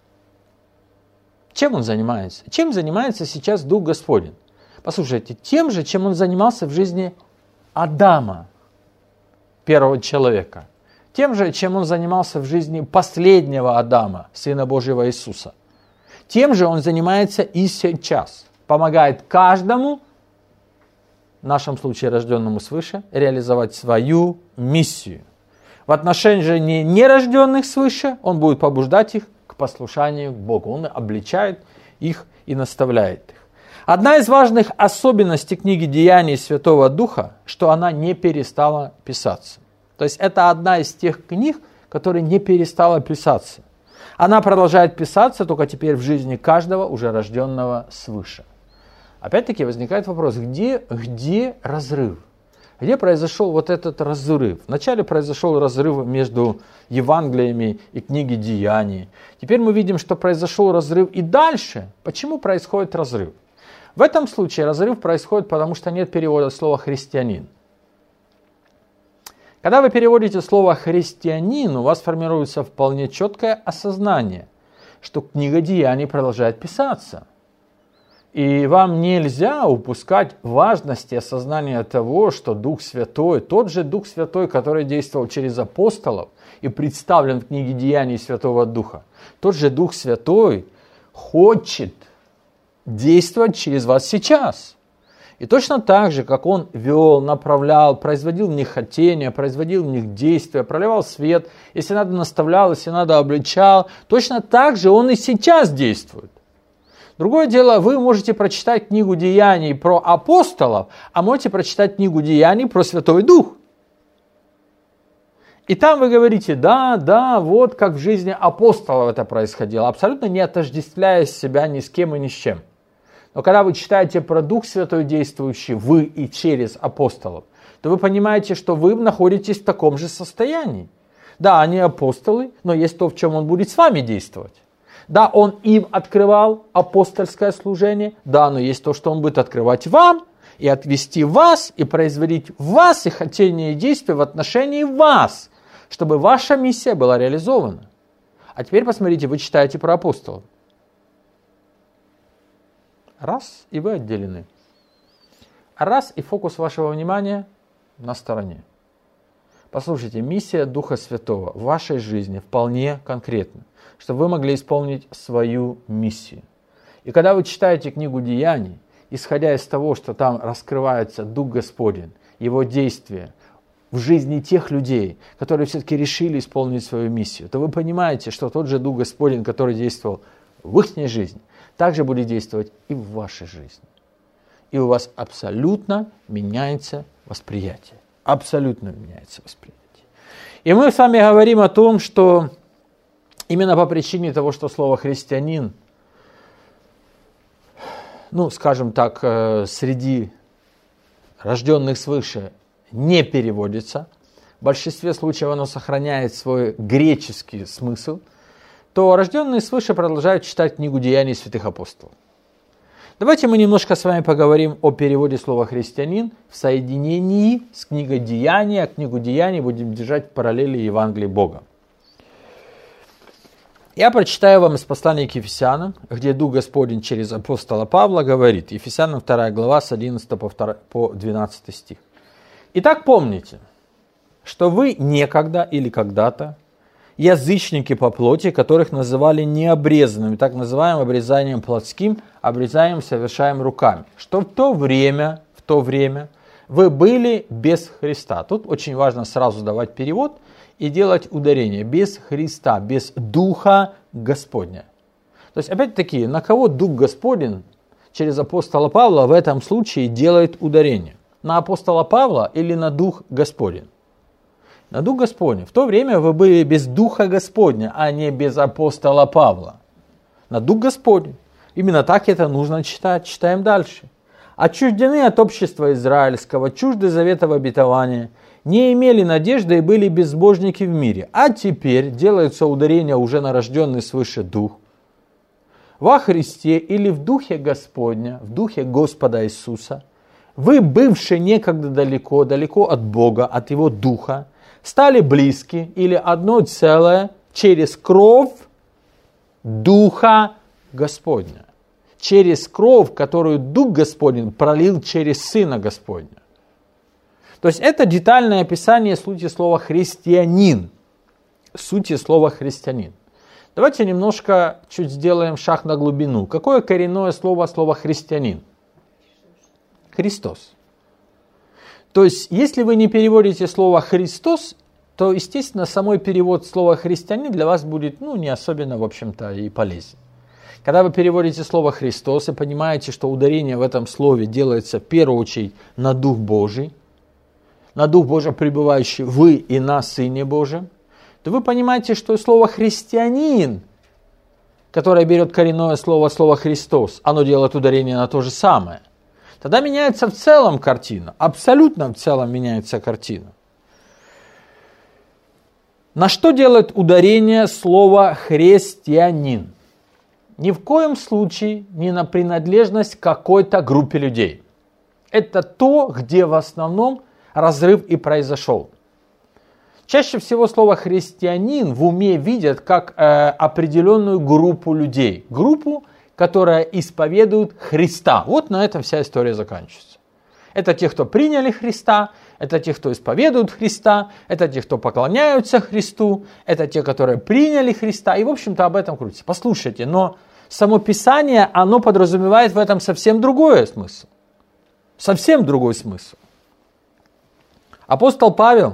Чем он занимается? Чем занимается сейчас Дух Господень? Послушайте, тем же, чем он занимался в жизни Адама, первого человека. Тем же, чем он занимался в жизни последнего Адама, Сына Божьего Иисуса. Тем же он занимается и сейчас. Помогает каждому, в нашем случае рожденному свыше, реализовать свою миссию. В отношении же нерожденных свыше он будет побуждать их к послушанию к Богу. Он обличает их и наставляет их. Одна из важных особенностей книги Деяний Святого Духа, что она не перестала писаться. То есть это одна из тех книг, которая не перестала писаться. Она продолжает писаться только теперь в жизни каждого уже рожденного свыше. Опять-таки возникает вопрос, где разрыв? Где произошел вот этот разрыв? Вначале произошел разрыв между Евангелиями и книгой Деяний. Теперь мы видим, что произошел разрыв и дальше. Почему происходит разрыв? В этом случае разрыв происходит, потому что нет перевода слова «христианин». Когда вы переводите слово «христианин», у вас формируется вполне четкое осознание, что книга Деяний продолжает писаться. И вам нельзя упускать важности осознания того, что Дух Святой, тот же Дух Святой, который действовал через апостолов и представлен в книге Деяний Святого Духа, тот же Дух Святой хочет действовать через вас сейчас. И точно так же, как Он вел, направлял, производил в них хотения, производил в них действия, проливал свет, если надо наставлял, если надо обличал, точно так же Он и сейчас действует. Другое дело, вы можете прочитать книгу Деяний про апостолов, а можете прочитать книгу Деяний про Святой Дух. И там вы говорите, да, вот как в жизни апостолов это происходило, абсолютно не отождествляя себя ни с кем и ни с чем. Но когда вы читаете про Дух Святой действующий вы и через апостолов, то вы понимаете, что вы находитесь в таком же состоянии. Да, они апостолы, но есть то, в чем Он будет с вами действовать. Да, Он им открывал апостольское служение, да, но есть то, что Он будет открывать вам, и отвести вас, и производить в вас и хотения и действия в отношении вас, чтобы ваша миссия была реализована. А теперь посмотрите, вы читаете про апостолов. Раз, и вы отделены. Раз, и фокус вашего внимания на стороне. Послушайте, миссия Духа Святого в вашей жизни вполне конкретна, чтобы вы могли исполнить свою миссию. И когда вы читаете книгу Деяний, исходя из того, что там раскрывается Дух Господень, Его действия в жизни тех людей, которые все-таки решили исполнить свою миссию, то вы понимаете, что тот же Дух Господень, который действовал в их жизни, также будет действовать и в вашей жизни. И у вас абсолютно меняется восприятие. Абсолютно меняется восприятие. И мы с вами говорим о том, что именно по причине того, что слово «христианин», скажем так, среди рожденных свыше не переводится, в большинстве случаев оно сохраняет свой греческий смысл, то рожденные свыше продолжают читать книгу Деяний святых апостолов. Давайте мы немножко с вами поговорим о переводе слова «христианин» в соединении с книгой Деяний, а книгу Деяний будем держать в параллели Евангелия Бога. Я прочитаю вам из послания к Ефесянам, где Дух Господень через апостола Павла говорит, Ефесянам 2 глава с 11 по 12 стих. Итак, помните, что вы некогда или когда-то язычники по плоти, которых называли необрезанными, так называемым обрезанием плотским, обрезанием совершаем руками, что в то время вы были без Христа. Тут очень важно сразу давать перевод и делать ударение. Без Христа, без Духа Господня. То есть, опять-таки, на кого Дух Господень через апостола Павла в этом случае делает ударение? На апостола Павла или на Дух Господень? На Дух Господень. В то время вы были без Духа Господня, а не без апостола Павла. На Дух Господень. Именно так это нужно читать. Читаем дальше. Отчуждены от общества израильского, чужды заветов обетования, не имели надежды и были безбожники в мире. А теперь делается ударение уже на рожденный свыше Дух. Во Христе или в Духе Господня, в Духе Господа Иисуса, вы, бывшие некогда далеко от Бога, от Его Духа, стали близки или одно целое через кровь Духа Господня. Через кровь, которую Дух Господень пролил через Сына Господня. То есть это детальное описание сути слова «христианин». Сути слова «христианин». Давайте немножко чуть сделаем шаг на глубину. Какое коренное слово «христианин»? Христос. То есть, если вы не переводите слово «Христос», то, естественно, самой перевод слова «христианин» для вас будет, не особенно, в общем-то, и полезен. Когда вы переводите слово «Христос» и понимаете, что ударение в этом слове делается в первую очередь на Дух Божий, на Дух Божий, пребывающий вы и на Сыне Божьем, то вы понимаете, что слово «христианин», которое берет коренное слово «Христос», оно делает ударение на то же самое. Тогда меняется в целом картина, абсолютно в целом меняется картина. На что делает ударение слово «христианин»? Ни в коем случае не на принадлежность к какой-то группе людей. Это то, где в основном разрыв и произошел. Чаще всего слово «христианин» в уме видят как определенную группу людей. Группу, которая исповедует Христа. Вот на этом вся история заканчивается. Это те, кто приняли Христа, это те, кто исповедуют Христа, это те, кто поклоняются Христу, это те, которые приняли Христа. И, в общем-то, об этом крутится. Послушайте, но само Писание, оно подразумевает в этом совсем другой смысл. Совсем другой смысл. Апостол Павел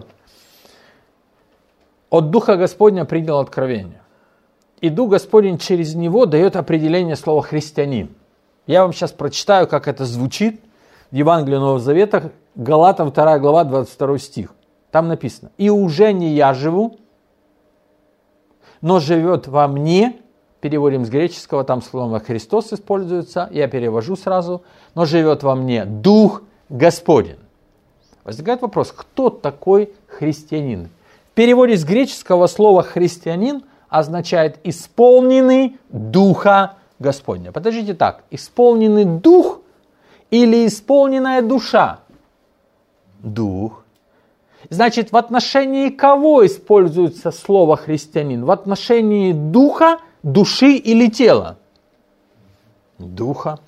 от Духа Господня принял откровение. И Дух Господень через него дает определение слова «христианин». Я вам сейчас прочитаю, как это звучит в Евангелии Нового Завета, Галатам 2 глава, 22 стих. Там написано: «И уже не я живу, но живет во мне», переводим с греческого, там слово «Христос» используется, я перевожу сразу, «но живет во мне Дух Господень». Возникает вопрос, кто такой христианин? В переводе с греческого слова «христианин» означает «исполненный Духа Господня». Подождите, так, исполненный Дух или исполненная душа? Дух. Значит, в отношении кого используется слово «христианин»? В отношении духа, души или тела? Духа.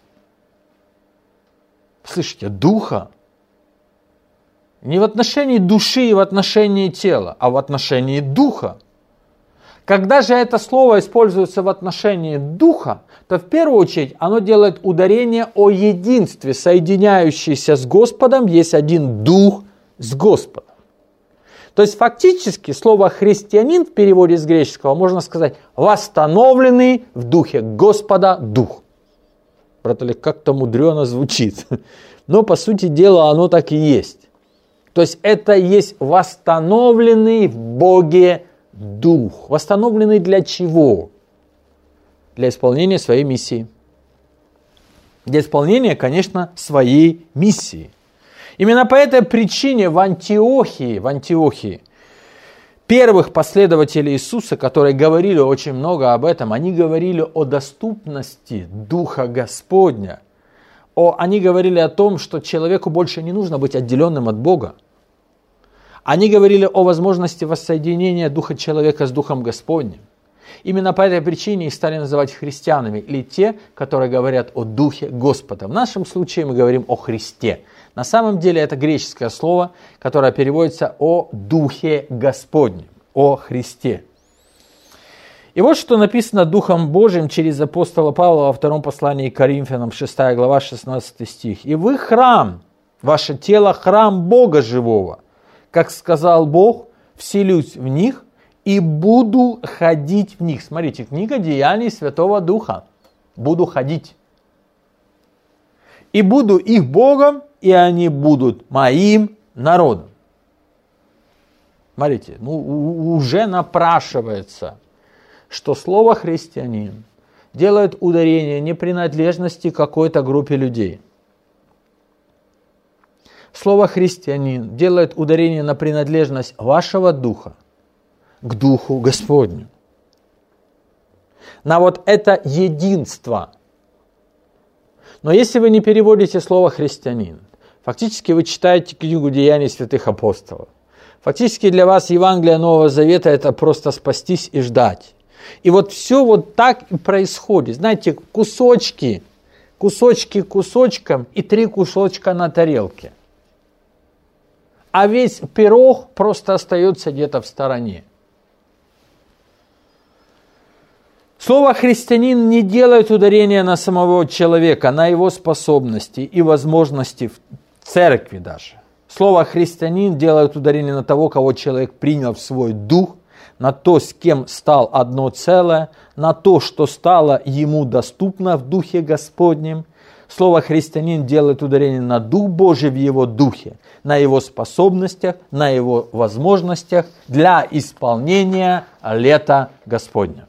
Слышите, духа. Не в отношении души и в отношении тела, а в отношении духа. Когда же это слово используется в отношении духа, то в первую очередь оно делает ударение о единстве, соединяющийся с Господом, есть один дух с Господом. То есть фактически слово «христианин» в переводе с греческого можно сказать «восстановленный в духе Господа дух». Правда, как-то мудрено звучит, но по сути дела оно так и есть. То есть это есть восстановленный в Боге дух. Восстановленный для чего? Для исполнения своей миссии. Для исполнения, конечно, своей миссии. Именно по этой причине в Антиохии первых последователей Иисуса, которые говорили очень много об этом, они говорили о доступности Духа Господня. Они говорили о том, что человеку больше не нужно быть отделенным от Бога. Они говорили о возможности воссоединения духа человека с Духом Господним. Именно по этой причине их стали называть христианами, или те, которые говорят о Духе Господа. В нашем случае мы говорим о Христе. На самом деле это греческое слово, которое переводится о Духе Господнем, о Христе. И вот что написано Духом Божьим через апостола Павла во втором послании к Коринфянам, 6 глава, 16 стих. «И вы храм, ваше тело храм Бога живого. Как сказал Бог, вселюсь в них и буду ходить в них». Смотрите, книга Деяний Святого Духа. Буду ходить. «И буду их Богом, и они будут моим народом». Смотрите, уже напрашивается, что слово «христианин» делает ударение непринадлежности к какой-то группе людей. Слово «христианин» делает ударение на принадлежность вашего духа к Духу Господню. На вот это единство. Но если вы не переводите слово «христианин», фактически вы читаете книгу Деяний святых апостолов. Фактически для вас Евангелие Нового Завета – это просто спастись и ждать. И вот все вот так и происходит. Знаете, кусочки кусочком и 3 кусочка на тарелке. А весь пирог просто остается где-то в стороне. Слово «христианин» не делает ударения на самого человека, на его способности и возможности в церкви даже. Слово «христианин» делает ударение на того, кого человек принял в свой дух, на то, с кем стал одно целое, на то, что стало ему доступно в Духе Господнем. Слово «христианин» делает ударение на Дух Божий в его духе, на его способностях, на его возможностях для исполнения лета Господня.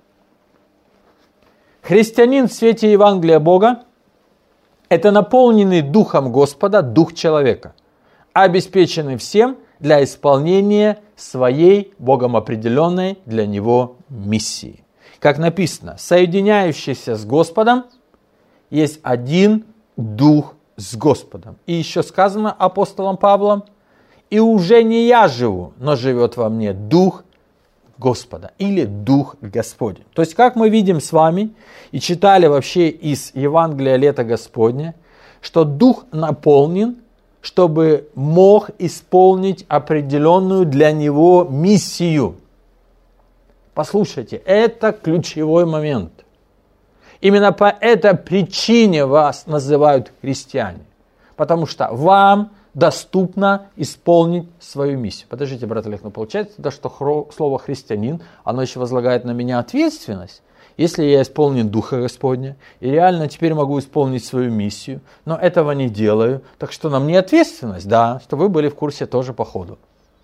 Христианин в свете Евангелия Бога – это наполненный Духом Господа, Дух человека, обеспеченный всем для исполнения своей Богом определенной для него миссии. Как написано, соединяющийся с Господом есть один Дух с Господом. И еще сказано апостолом Павлом, И уже не я живу, но живет во мне Дух Господа или Дух Господень. То есть, как мы видим с вами и читали вообще из Евангелия Лета Господня, что Дух наполнен, чтобы мог исполнить определенную для него миссию. Послушайте, это ключевой момент. Именно по этой причине вас называют христиане. Потому что вам доступно исполнить свою миссию. Подождите, брат Олег, но получается, да, что слово «христианин», оно еще возлагает на меня ответственность. Если я исполнен Духа Господня, и реально теперь могу исполнить свою миссию, но этого не делаю, так что на мне ответственность, да, что вы были в курсе тоже по ходу.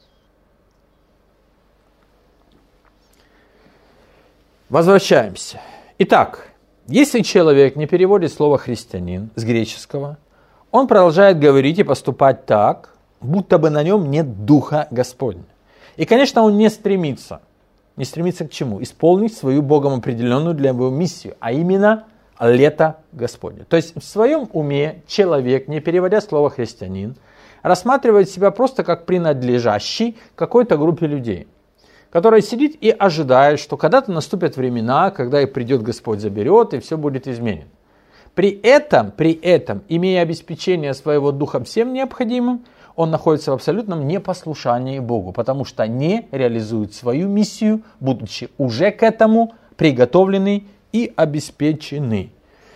Возвращаемся. Итак, если человек не переводит слово «христианин» с греческого, он продолжает говорить и поступать так, будто бы на нем нет Духа Господня. И, конечно, он не стремится к чему? Исполнить свою Богом определенную для него миссию, а именно лето Господне. То есть в своем уме человек, не переводя слово «христианин», рассматривает себя просто как принадлежащий какой-то группе людей, которая сидит и ожидает, что когда-то наступят времена, когда и придет Господь заберет, и все будет изменено. При этом, имея обеспечение своего духа всем необходимым, он находится в абсолютном непослушании Богу, потому что не реализует свою миссию, будучи уже к этому приготовленный и обеспеченный.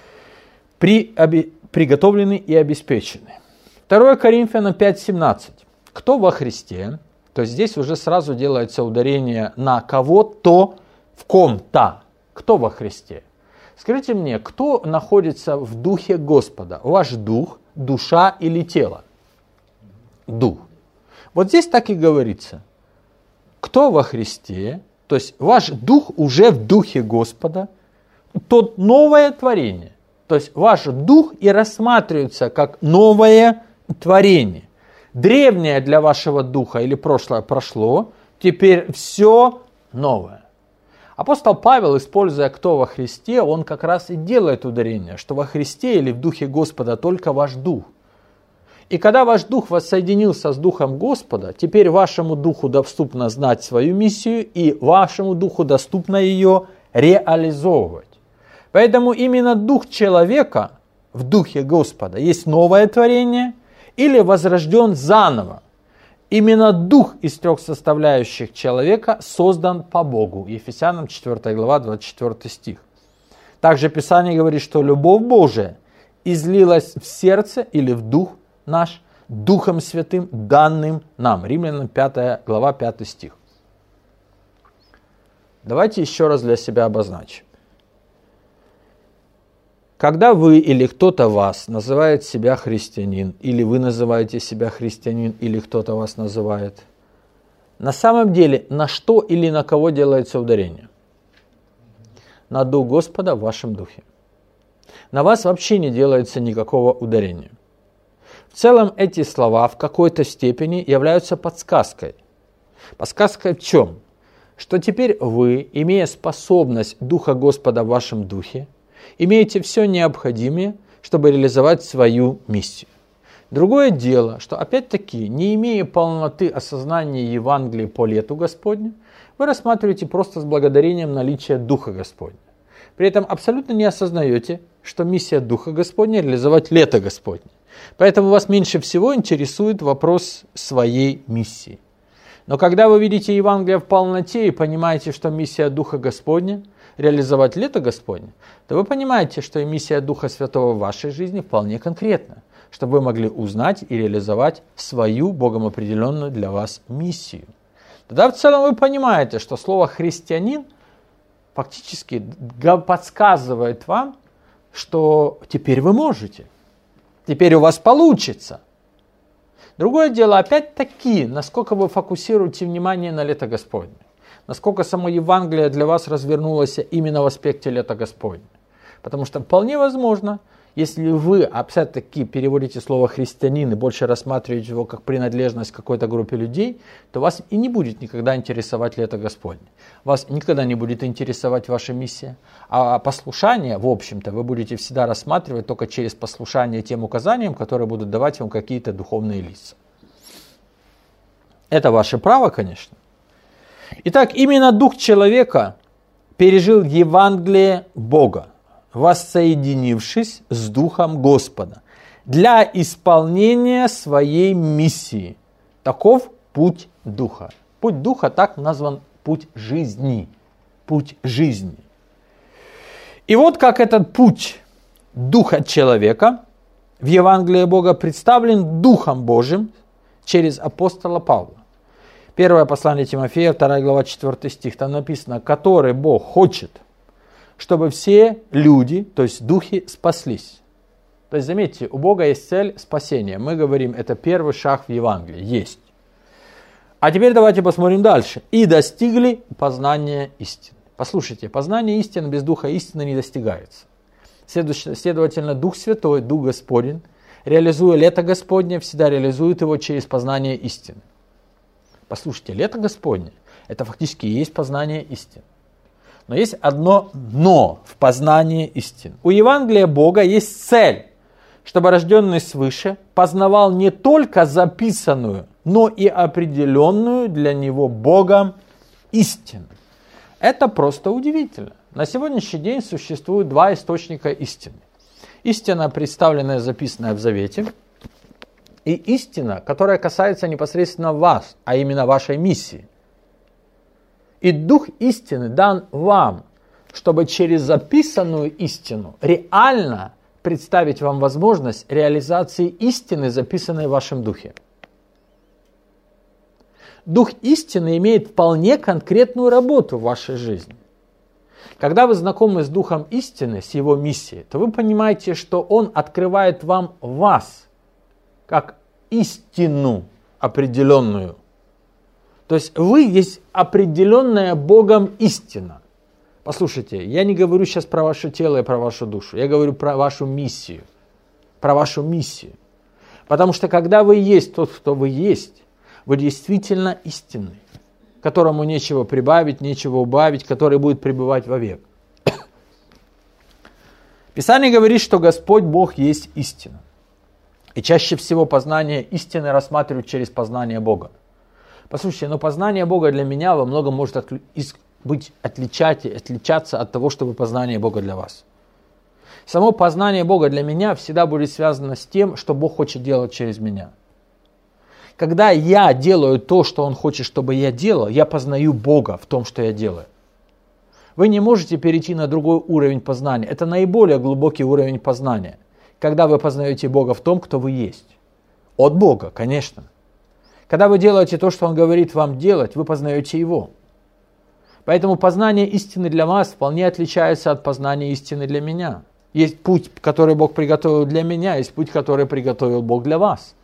Приготовленный и обеспеченный. 2 Коринфянам 5:17. Кто во Христе, то здесь уже сразу делается ударение на кого-то, в ком-то. Кто во Христе? Скажите мне, кто находится в Духе Господа? Ваш дух, душа или тело? Дух. Вот здесь так и говорится. Кто во Христе, то есть ваш дух уже в Духе Господа, тот новое творение. То есть ваш дух и рассматривается как новое творение. Древнее для вашего духа или прошлое прошло, теперь все новое. Апостол Павел, используя «кто во Христе», он как раз и делает ударение, что во Христе или в Духе Господа только ваш дух. И когда ваш дух воссоединился с Духом Господа, теперь вашему духу доступно знать свою миссию, и вашему духу доступно ее реализовывать. Поэтому именно дух человека в Духе Господа есть новое творение или возрожден заново. Именно дух из трех составляющих человека создан по Богу. Ефесянам 4 глава, 24 стих. Также Писание говорит, что любовь Божия излилась в сердце или в дух наш Духом Святым, данным нам. Римлянам 5 глава, 5 стих. Давайте еще раз для себя обозначим. Когда вы или кто-то вас называет себя христианин, или вы называете себя христианин, или кто-то вас называет, на самом деле на что или на кого делается ударение? На Дух Господа в вашем духе. На вас вообще не делается никакого ударения. В целом эти слова в какой-то степени являются подсказкой. Подсказкой в чем? Что теперь вы, имея способность Духа Господа в вашем духе, имеете все необходимое, чтобы реализовать свою миссию. Другое дело, что опять-таки, не имея полноты осознания Евангелия по лету Господню, вы рассматриваете просто с благодарением наличия Духа Господня. При этом абсолютно не осознаете, что миссия Духа Господня – реализовать лето Господне. Поэтому вас меньше всего интересует вопрос своей миссии. Но когда вы видите Евангелие в полноте и понимаете, что миссия Духа Господня – реализовать лето Господне, то вы понимаете, что и миссия Духа Святого в вашей жизни вполне конкретна, чтобы вы могли узнать и реализовать свою Богом определенную для вас миссию. Тогда в целом вы понимаете, что слово «христианин» фактически подсказывает вам, что теперь вы можете, теперь у вас получится. Другое дело, опять-таки, насколько вы фокусируете внимание на лето Господне, насколько само Евангелие для вас развернулось именно в аспекте лета Господня. Потому что вполне возможно, если вы, опять-таки, переводите слово «христианин» и больше рассматриваете его как принадлежность к какой-то группе людей, то вас и не будет никогда интересовать лето Господне. Вас никогда не будет интересовать ваша миссия. А послушание, в общем-то, вы будете всегда рассматривать только через послушание тем указаниям, которые будут давать вам какие-то духовные лица. Это ваше право, конечно. Итак, именно дух человека пережил Евангелие Бога, воссоединившись с Духом Господа для исполнения своей миссии. Таков путь Духа. Путь Духа так назван путь жизни. Путь жизни. И вот как этот путь Духа человека в Евангелии Бога представлен Духом Божьим через апостола Павла. Первое послание Тимофея, 2 глава, 4 стих, там написано, который Бог хочет, чтобы все люди, то есть духи, спаслись. То есть, заметьте, у Бога есть цель спасения. Мы говорим, это первый шаг в Евангелии. Есть. А теперь давайте посмотрим дальше. И достигли познания истины. Послушайте, познание истины без Духа истины не достигается. Следовательно, Дух Святой, Дух Господень, реализуя лето Господне, всегда реализует его через познание истины. Послушайте, лето Господне – это фактически и есть познание истины. Но есть одно «но» в познании истин. У Евангелия Бога есть цель, чтобы рожденный свыше познавал не только записанную, но и определенную для него Богом истину. Это просто удивительно. На сегодняшний день существует два источника истины. Истина, представленная, записанная в Завете, и истина, которая касается непосредственно вас, а именно вашей миссии. И Дух истины дан вам, чтобы через записанную истину реально представить вам возможность реализации истины, записанной в вашем Духе. Дух истины имеет вполне конкретную работу в вашей жизни. Когда вы знакомы с Духом истины, с его миссией, то вы понимаете, что он открывает вам вас, как истину определенную. То есть вы есть определенная Богом истина. Послушайте, я не говорю сейчас про ваше тело и про вашу душу. Я говорю про вашу миссию. Про вашу миссию. Потому что когда вы есть тот, кто вы есть, вы действительно истинный, которому нечего прибавить, нечего убавить, который будет пребывать вовек. Писание говорит, что Господь Бог есть истина. И чаще всего познание истины рассматривают через познание Бога. Послушайте, но познание Бога для меня во многом может отличаться от того, чтобы познание Бога для вас. Само познание Бога для меня всегда будет связано с тем, что Бог хочет делать через меня. Когда я делаю то, что Он хочет, чтобы я делал, я познаю Бога в том, что я делаю. Вы не можете перейти на другой уровень познания. Это наиболее глубокий уровень познания. Когда вы познаете Бога в том, кто вы есть. От Бога, конечно. Когда вы делаете то, что Он говорит вам делать, вы познаете Его. Поэтому познание истины для вас вполне отличается от познания истины для меня. Есть путь, который Бог приготовил для меня, есть путь, который приготовил Бог для вас.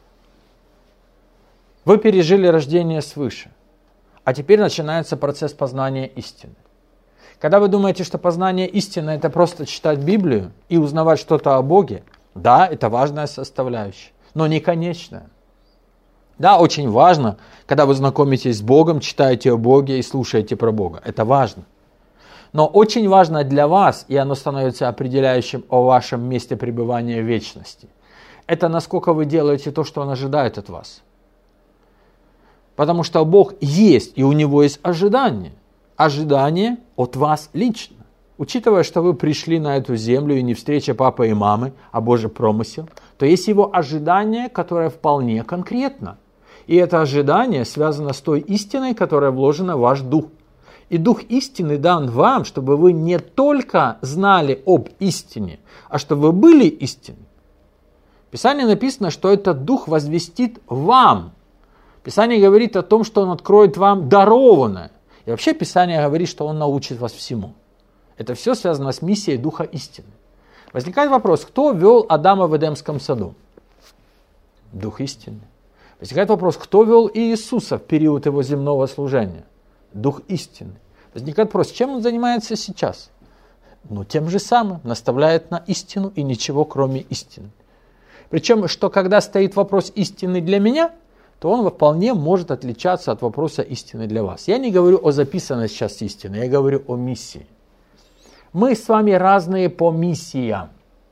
Вы пережили рождение свыше, а теперь начинается процесс познания истины. Когда вы думаете, что познание истины – это просто читать Библию и узнавать что-то о Боге, да, это важная составляющая, но не конечная. Да, очень важно, когда вы знакомитесь с Богом, читаете о Боге и слушаете про Бога. Это важно. Но очень важно для вас, и оно становится определяющим о вашем месте пребывания в вечности, это насколько вы делаете то, что Он ожидает от вас. Потому что Бог есть, и у Него есть ожидание. Ожидание от вас лично. Учитывая, что вы пришли на эту землю, и не встреча папы и мамы, а Божий промысел, то есть Его ожидание, которое вполне конкретно. И это ожидание связано с той истиной, которая вложена в ваш дух. И дух истины дан вам, чтобы вы не только знали об истине, а чтобы вы были истиной. В Писании написано, что этот дух возвестит вам. Писание говорит о том, что Он откроет вам дарованное. И вообще Писание говорит, что Он научит вас всему. Это все связано с миссией Духа истины. Возникает вопрос, кто вел Адама в Эдемском саду? Дух истины. Возникает вопрос, кто вел Иисуса в период Его земного служения? Дух истины. Возникает вопрос, чем Он занимается сейчас? Ну, тем же самым, наставляет на истину и ничего, кроме истины. Причем, что когда стоит вопрос истины для меня, то он вполне может отличаться от вопроса истины для вас. Я не говорю о записанной сейчас истине, я говорю о миссии. Мы с вами разные по миссиям.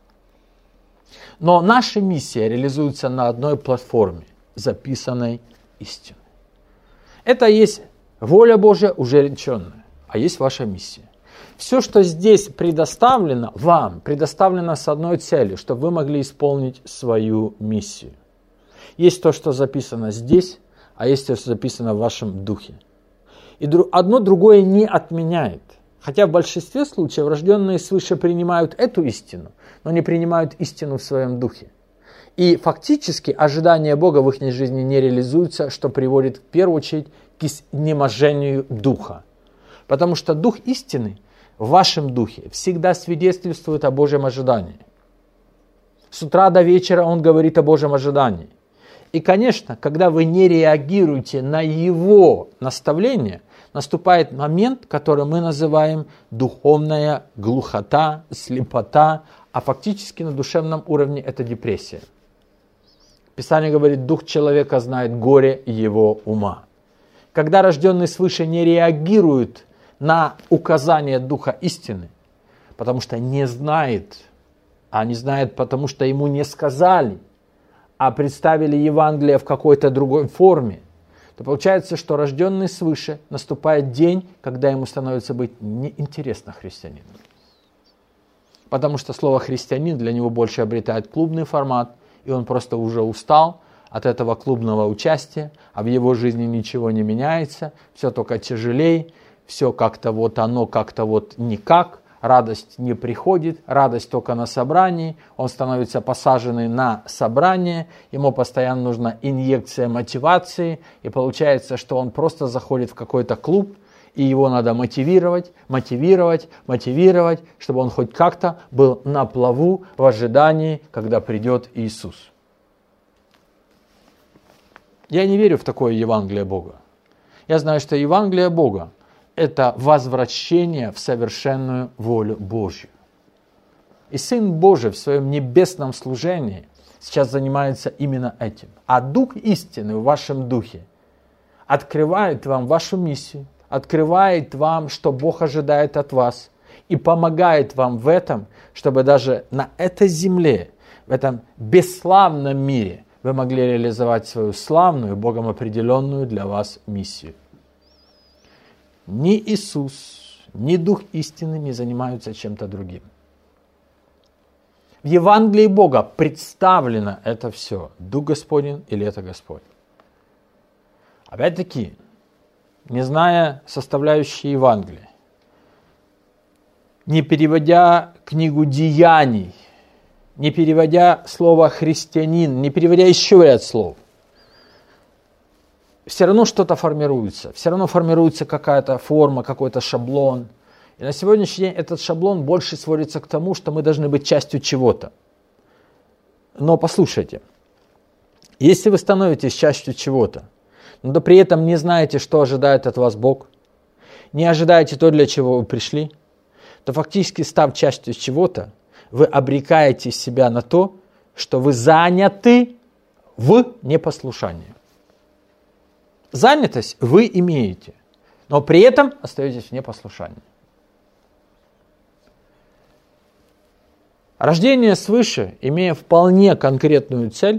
Но наша миссия реализуется на одной платформе, записанной истиной. Это есть воля Божья уже реченная, а есть ваша миссия. Все, что здесь предоставлено вам, предоставлено с одной целью, чтобы вы могли исполнить свою миссию. Есть то, что записано здесь, а есть то, что записано в вашем духе. И одно другое не отменяет. Хотя в большинстве случаев рожденные свыше принимают эту истину, но не принимают истину в своем духе. И фактически ожидания Бога в их жизни не реализуются, что приводит в первую очередь к изнеможению духа. Потому что дух истины в вашем духе всегда свидетельствует о Божьем ожидании. С утра до вечера он говорит о Божьем ожидании. И, конечно, когда вы не реагируете на его наставление, наступает момент, который мы называем духовная глухота, слепота, а фактически на душевном уровне это депрессия. Писание говорит, дух человека знает горе его ума. Когда рожденный свыше не реагирует на указание Духа истины, потому что не знает, а не знает, потому что ему не сказали, а представили Евангелие в какой-то другой форме, то получается, что рожденный свыше наступает день, когда ему становится быть неинтересно христианином. Потому что слово «христианин» для него больше обретает клубный формат, и он просто уже устал от этого клубного участия, а в его жизни ничего не меняется, все только тяжелее, все как-то вот оно как-то вот никак, радость не приходит, радость только на собрании, он становится посаженный на собрание, ему постоянно нужна инъекция мотивации, и получается, что он просто заходит в какой-то клуб, и его надо мотивировать, чтобы он хоть как-то был на плаву в ожидании, когда придет Иисус. Я не верю в такое Евангелие Бога. Я знаю, что Евангелие Бога – это возвращение в совершенную волю Божью. И Сын Божий в своем небесном служении сейчас занимается именно этим. А Дух истины в вашем духе открывает вам вашу миссию, открывает вам, что Бог ожидает от вас, и помогает вам в этом, чтобы даже на этой земле, в этом бесславном мире, вы могли реализовать свою славную, Богом определенную для вас миссию. Ни Иисус, ни Дух истины не занимаются чем-то другим. В Евангелии Бога представлено это все. Дух Господень или это Господь. Опять-таки, не зная составляющие Евангелия, не переводя книгу Деяний, не переводя слово «христианин», не переводя еще ряд слов, все равно что-то формируется, все равно формируется какая-то форма, какой-то шаблон. И на сегодняшний день этот шаблон больше сводится к тому, что мы должны быть частью чего-то. Но послушайте, если вы становитесь частью чего-то, но при этом не знаете, что ожидает от вас Бог, не ожидаете то, для чего вы пришли, то фактически, став частью чего-то, вы обрекаете себя на то, что вы заняты в непослушании. Занятость вы имеете, но при этом остаетесь в непослушании. Рождение свыше, имея вполне конкретную цель,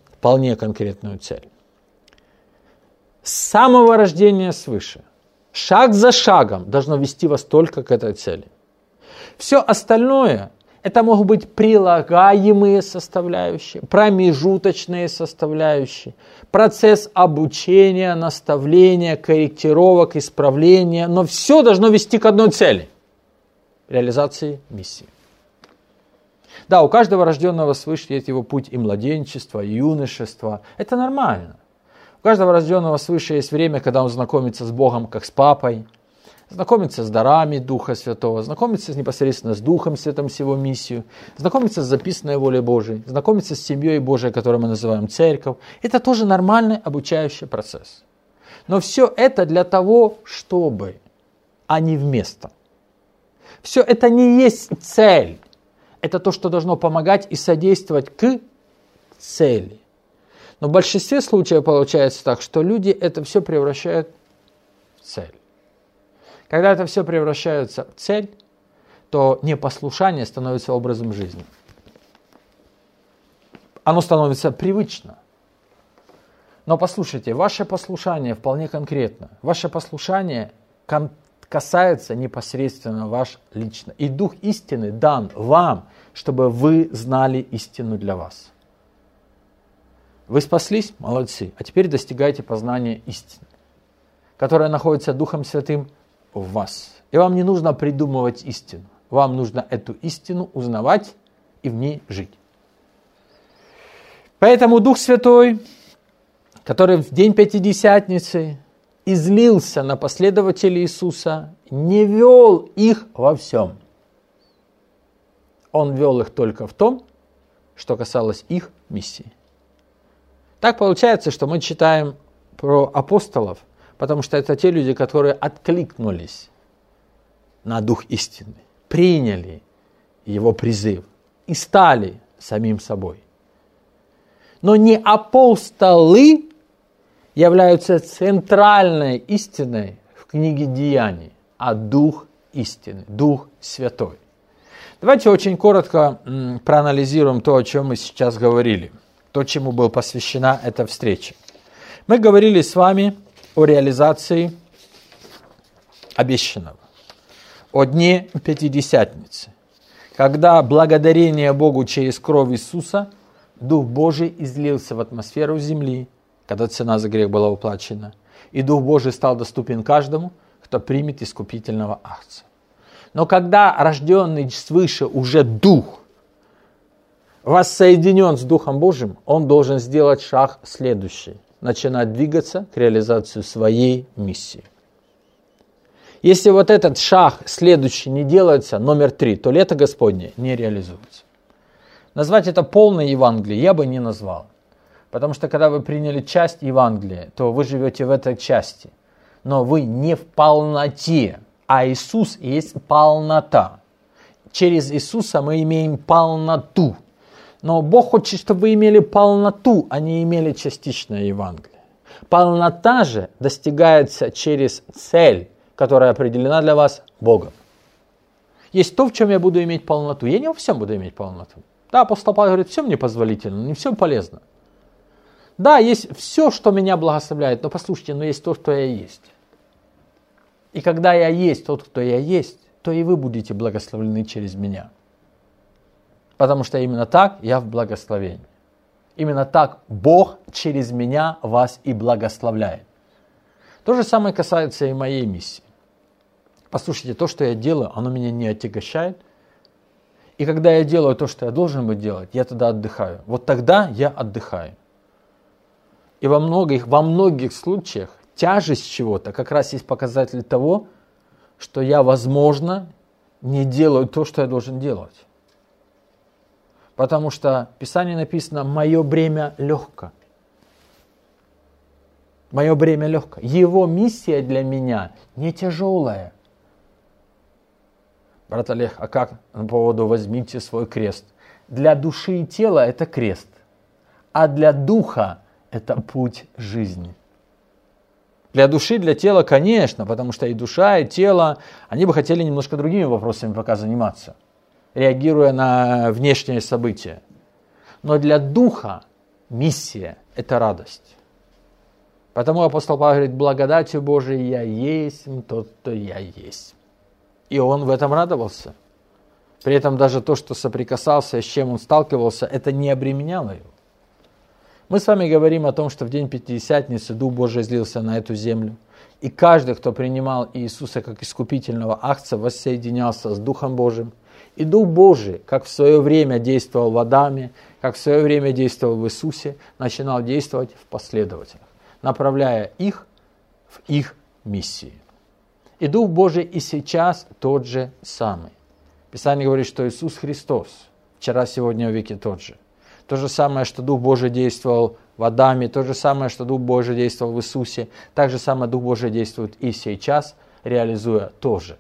с самого рождения свыше, шаг за шагом должно вести вас только к этой цели. Все остальное – это могут быть прилагаемые составляющие, промежуточные составляющие, процесс обучения, наставления, корректировок, исправления, но все должно вести к одной цели – реализации миссии. Да, у каждого рожденного свыше есть его путь и младенчества, и юношества. Это нормально. У каждого рожденного свыше есть время, когда он знакомится с Богом, как с папой, знакомится с дарами Духа Святого, знакомится непосредственно с Духом Святым, с его миссией, знакомится с записанной волей Божией, знакомится с семьей Божией, которую мы называем церковь. Это тоже нормальный обучающий процесс. Но все это для того, чтобы, а не вместо. Все это не есть цель. Это то, что должно помогать и содействовать к цели. Но в большинстве случаев получается так, что люди это все превращают в цель. Когда это все превращается в цель, то непослушание становится образом жизни. Оно становится привычно. Но послушайте, ваше послушание вполне конкретно. Ваше послушание касается непосредственно вас лично. И Дух истины дан вам, чтобы вы знали истину для вас. Вы спаслись? Молодцы. А теперь достигайте познания истины, которая находится Духом Святым в вас. И вам не нужно придумывать истину. Вам нужно эту истину узнавать и в ней жить. Поэтому Дух Святой, который в день Пятидесятницы излился на последователей Иисуса, не вел их во всем. Он вел их только в том, что касалось их миссии. Так получается, что мы читаем про апостолов, потому что это те люди, которые откликнулись на Дух истины, приняли его призыв и стали самим собой. Но не апостолы являются центральной истиной в книге Деяний, а Дух истины, Дух Святой. Давайте очень коротко проанализируем то, о чем мы сейчас говорили, то, чему была посвящена эта встреча. Мы говорили с вами о реализации обещанного, о дне Пятидесятницы, когда благодарение Богу через кровь Иисуса Дух Божий излился в атмосферу земли, когда цена за грех была уплачена, и Дух Божий стал доступен каждому, кто примет искупительного акта. Но когда рожденный свыше уже Дух воссоединен с Духом Божьим, он должен сделать шаг следующий, начинать двигаться к реализации своей миссии. Если вот этот шаг следующий не делается, номер 3, то лето Господне не реализуется. Назвать это полной Евангелием я бы не назвал. Потому что когда вы приняли часть Евангелия, то вы живете в этой части. Но вы не в полноте, а Иисус есть полнота. Через Иисуса мы имеем полноту. Но Бог хочет, чтобы вы имели полноту, а не имели частичное Евангелие. Полнота же достигается через цель, которая определена для вас Богом. Есть то, в чем я буду иметь полноту. Я не во всем буду иметь полноту. Да, апостол Павел говорит, все мне позволительно, не все полезно. Да, есть все, что меня благословляет, но послушайте, но есть то, что я есть. И когда я есть тот, кто я есть, то и вы будете благословлены через меня. Потому что именно так я в благословении. Именно так Бог через меня вас и благословляет. То же самое касается и моей миссии. Послушайте, то, что я делаю, оно меня не отягощает. И когда я делаю то, что я должен быть делать, я тогда отдыхаю. Вот тогда я отдыхаю. И во многих случаях тяжесть чего-то как раз есть показатель того, что я, возможно, не делаю то, что я должен делать. Потому что в Писании написано «Мое бремя легко». Мое бремя легко. Его миссия для меня не тяжелая. Брат Олег, а как по поводу «возьмите свой крест»? Для души и тела это крест, а для духа это путь жизни. Для души, для тела, конечно, потому что и душа, и тело, они бы хотели немножко другими вопросами пока заниматься, реагируя на внешние события. Но для духа миссия – это радость. Потому апостол Павел говорит, благодатью Божией я есть тот, кто я есть. И он в этом радовался. При этом даже то, что соприкасался, с чем он сталкивался, это не обременяло его. Мы с вами говорим о том, что в день Пятидесятницы Дух Божий излился на эту землю. И каждый, кто принимал Иисуса как искупительного агнца, воссоединялся с Духом Божиим. И Дух Божий, как в свое время действовал в Адаме, как в свое время действовал в Иисусе, начинал действовать в последователях, направляя их в их миссии. И Дух Божий и сейчас тот же самый. Писание говорит, что Иисус Христос вчера, сегодня, в веки тот же. То же самое, что Дух Божий действовал в Адаме, то же самое, что Дух Божий действовал в Иисусе, так же самое Дух Божий действует и сейчас, реализуя тоже.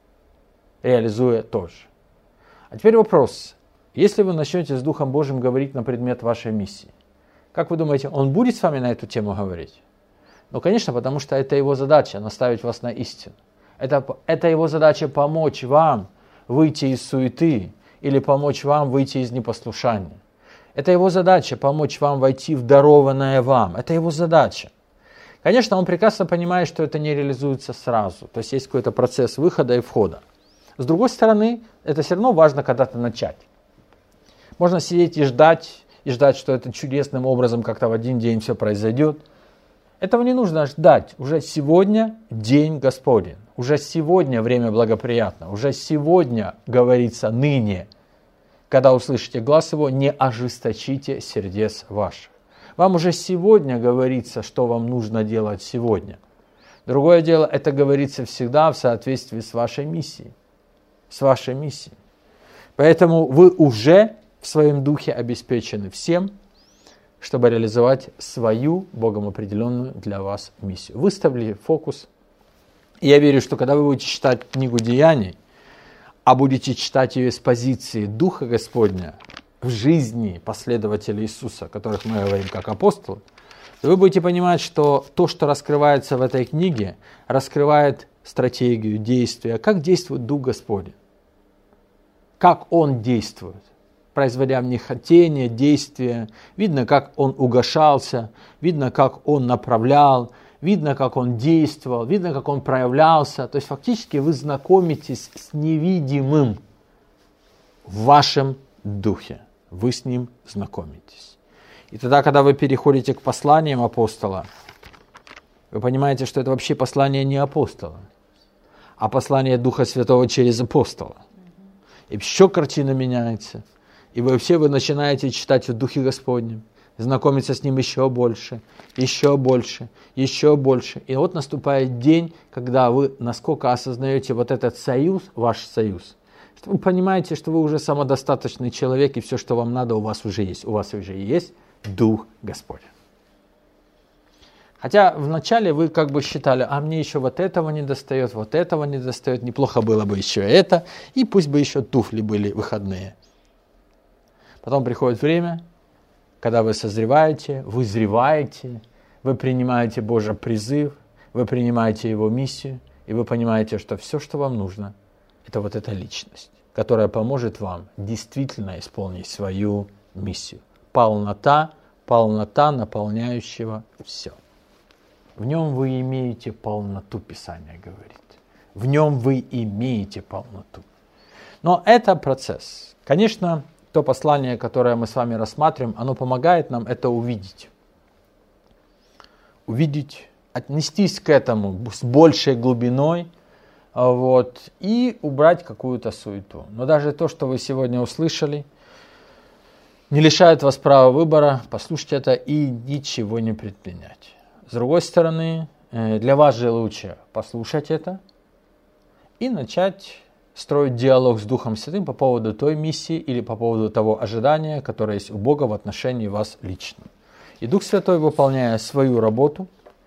А теперь вопрос. Если вы начнете с Духом Божьим говорить на предмет вашей миссии, как вы думаете, Он будет с вами на эту тему говорить? Ну, конечно, потому что это Его задача, наставить вас на истину. Это Его задача помочь вам выйти из суеты или помочь вам выйти из непослушания. Это Его задача помочь вам войти в дарованное вам. Это Его задача. Конечно, Он прекрасно понимает, что это не реализуется сразу. То есть есть какой-то процесс выхода и входа. С другой стороны, это все равно важно когда-то начать. Можно сидеть и ждать, что это чудесным образом как-то в один день все произойдет. Этого не нужно ждать. Уже сегодня день Господень. Уже сегодня время благоприятно. Уже сегодня, говорится, ныне. Когда услышите глас Его, не ожесточите сердец ваших. Вам уже сегодня говорится, что вам нужно делать сегодня. Другое дело, это говорится всегда в соответствии с вашей миссией. С вашей миссией. Поэтому вы уже в своем духе обеспечены всем, чтобы реализовать свою Богом определенную для вас миссию. Выставили фокус. И я верю, что когда вы будете читать книгу Деяний, а будете читать ее с позиции Духа Господня в жизни последователей Иисуса, которых мы говорим как апостолы, то вы будете понимать, что то, что раскрывается в этой книге, раскрывает стратегию, действия, как действует Дух Господень, как Он действует, производя в них хотение, действия. Видно, как Он угошался, видно, как Он направлял, видно, как Он действовал, видно, как Он проявлялся. То есть фактически вы знакомитесь с невидимым в вашем духе. Вы с ним знакомитесь. И тогда, когда вы переходите к посланиям апостола, вы понимаете, что это вообще послание не апостола, а послание Духа Святого через апостола. И еще картина меняется. И вы начинаете читать в Духе Господнем, знакомиться с Ним еще больше, еще больше, еще больше. И вот наступает день, когда вы насколько осознаете вот этот союз, ваш союз, что вы понимаете, что вы уже самодостаточный человек, и все, что вам надо, у вас уже есть. У вас уже есть Дух Господень. Хотя вначале вы как бы считали, а мне еще вот этого не достает, неплохо было бы еще это, и пусть бы еще туфли были выходные. Потом приходит время, когда вы созреваете, вы зреваете, вы принимаете Божий призыв, вы принимаете Его миссию, и вы понимаете, что все, что вам нужно, это вот эта личность, которая поможет вам действительно исполнить свою миссию. Полнота, наполняющего все. В нем вы имеете полноту, Писание говорит. В нем вы имеете полноту. Но это процесс. Конечно, то послание, которое мы с вами рассматриваем, оно помогает нам это увидеть. Увидеть, отнестись к этому с большей глубиной, и убрать какую-то суету. Но даже то, что вы сегодня услышали, не лишает вас права выбора, послушать это и ничего не предпринять. С другой стороны, для вас же лучше послушать это и начать строить диалог с Духом Святым по поводу той миссии или по поводу того ожидания, которое есть у Бога в отношении вас лично. И Дух Святой, выполняя свою работу,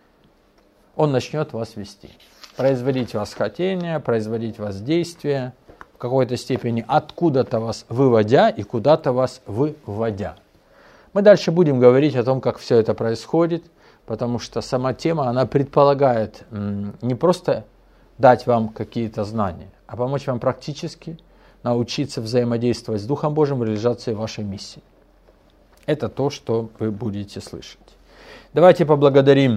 Он начнет вас вести, производить в вас хотение, производить в вас действия, в какой-то степени откуда-то вас выводя и куда-то вас выводя. Мы дальше будем говорить о том, как все это происходит, потому что сама тема, она предполагает не просто дать вам какие-то знания, а помочь вам практически научиться взаимодействовать с Духом Божьим в реализации вашей миссии. Это то, что вы будете слышать. Давайте поблагодарим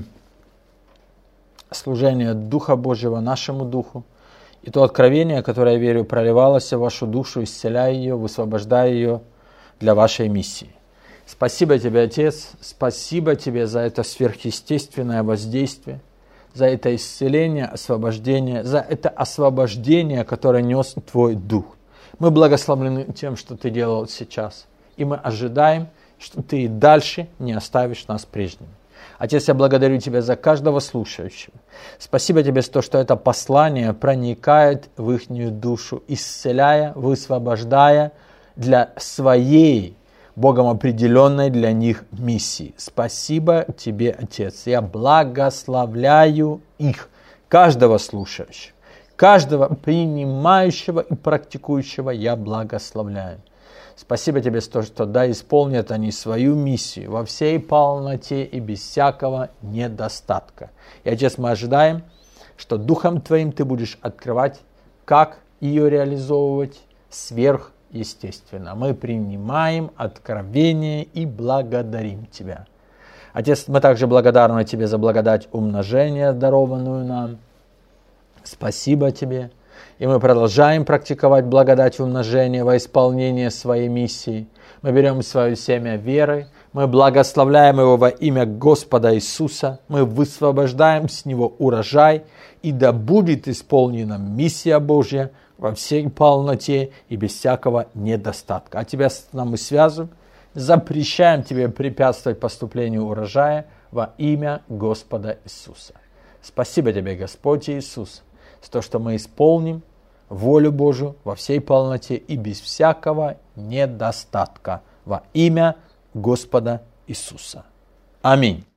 служение Духа Божьего нашему Духу и то откровение, которое, я верю, проливалось в вашу душу, исцеляя ее, высвобождая ее для вашей миссии. Спасибо тебе, Отец, спасибо тебе за это сверхъестественное воздействие, за это исцеление, освобождение, за это освобождение, которое нес Твой Дух. Мы благословлены тем, что Ты делал сейчас, и мы ожидаем, что Ты и дальше не оставишь нас прежними. Отец, я благодарю Тебя за каждого слушающего. Спасибо Тебе за то, что это послание проникает в их душу, исцеляя, высвобождая для своей Богом определенной для них миссии. Спасибо Тебе, Отец. Я благословляю их, каждого слушающего, каждого принимающего и практикующего я благословляю. Спасибо Тебе за то, что да, исполнят они свою миссию во всей полноте и без всякого недостатка. И, Отец, мы ожидаем, что Духом Твоим Ты будешь открывать, как ее реализовывать сверх естественно. Мы принимаем откровение и благодарим Тебя. Отец, мы также благодарны Тебе за благодать умножения, дарованную нам. Спасибо Тебе. И мы продолжаем практиковать благодать умножения во исполнение своей миссии. Мы берем свое семя веры, мы благословляем его во имя Господа Иисуса, мы высвобождаем с него урожай, и да будет исполнена миссия Божья во всей полноте и без всякого недостатка. А Тебя с нами связываем, запрещаем Тебе препятствовать поступлению урожая во имя Господа Иисуса. Спасибо Тебе, Господь Иисус, за то, что мы исполним волю Божию во всей полноте и без всякого недостатка во имя Господа Иисуса. Аминь.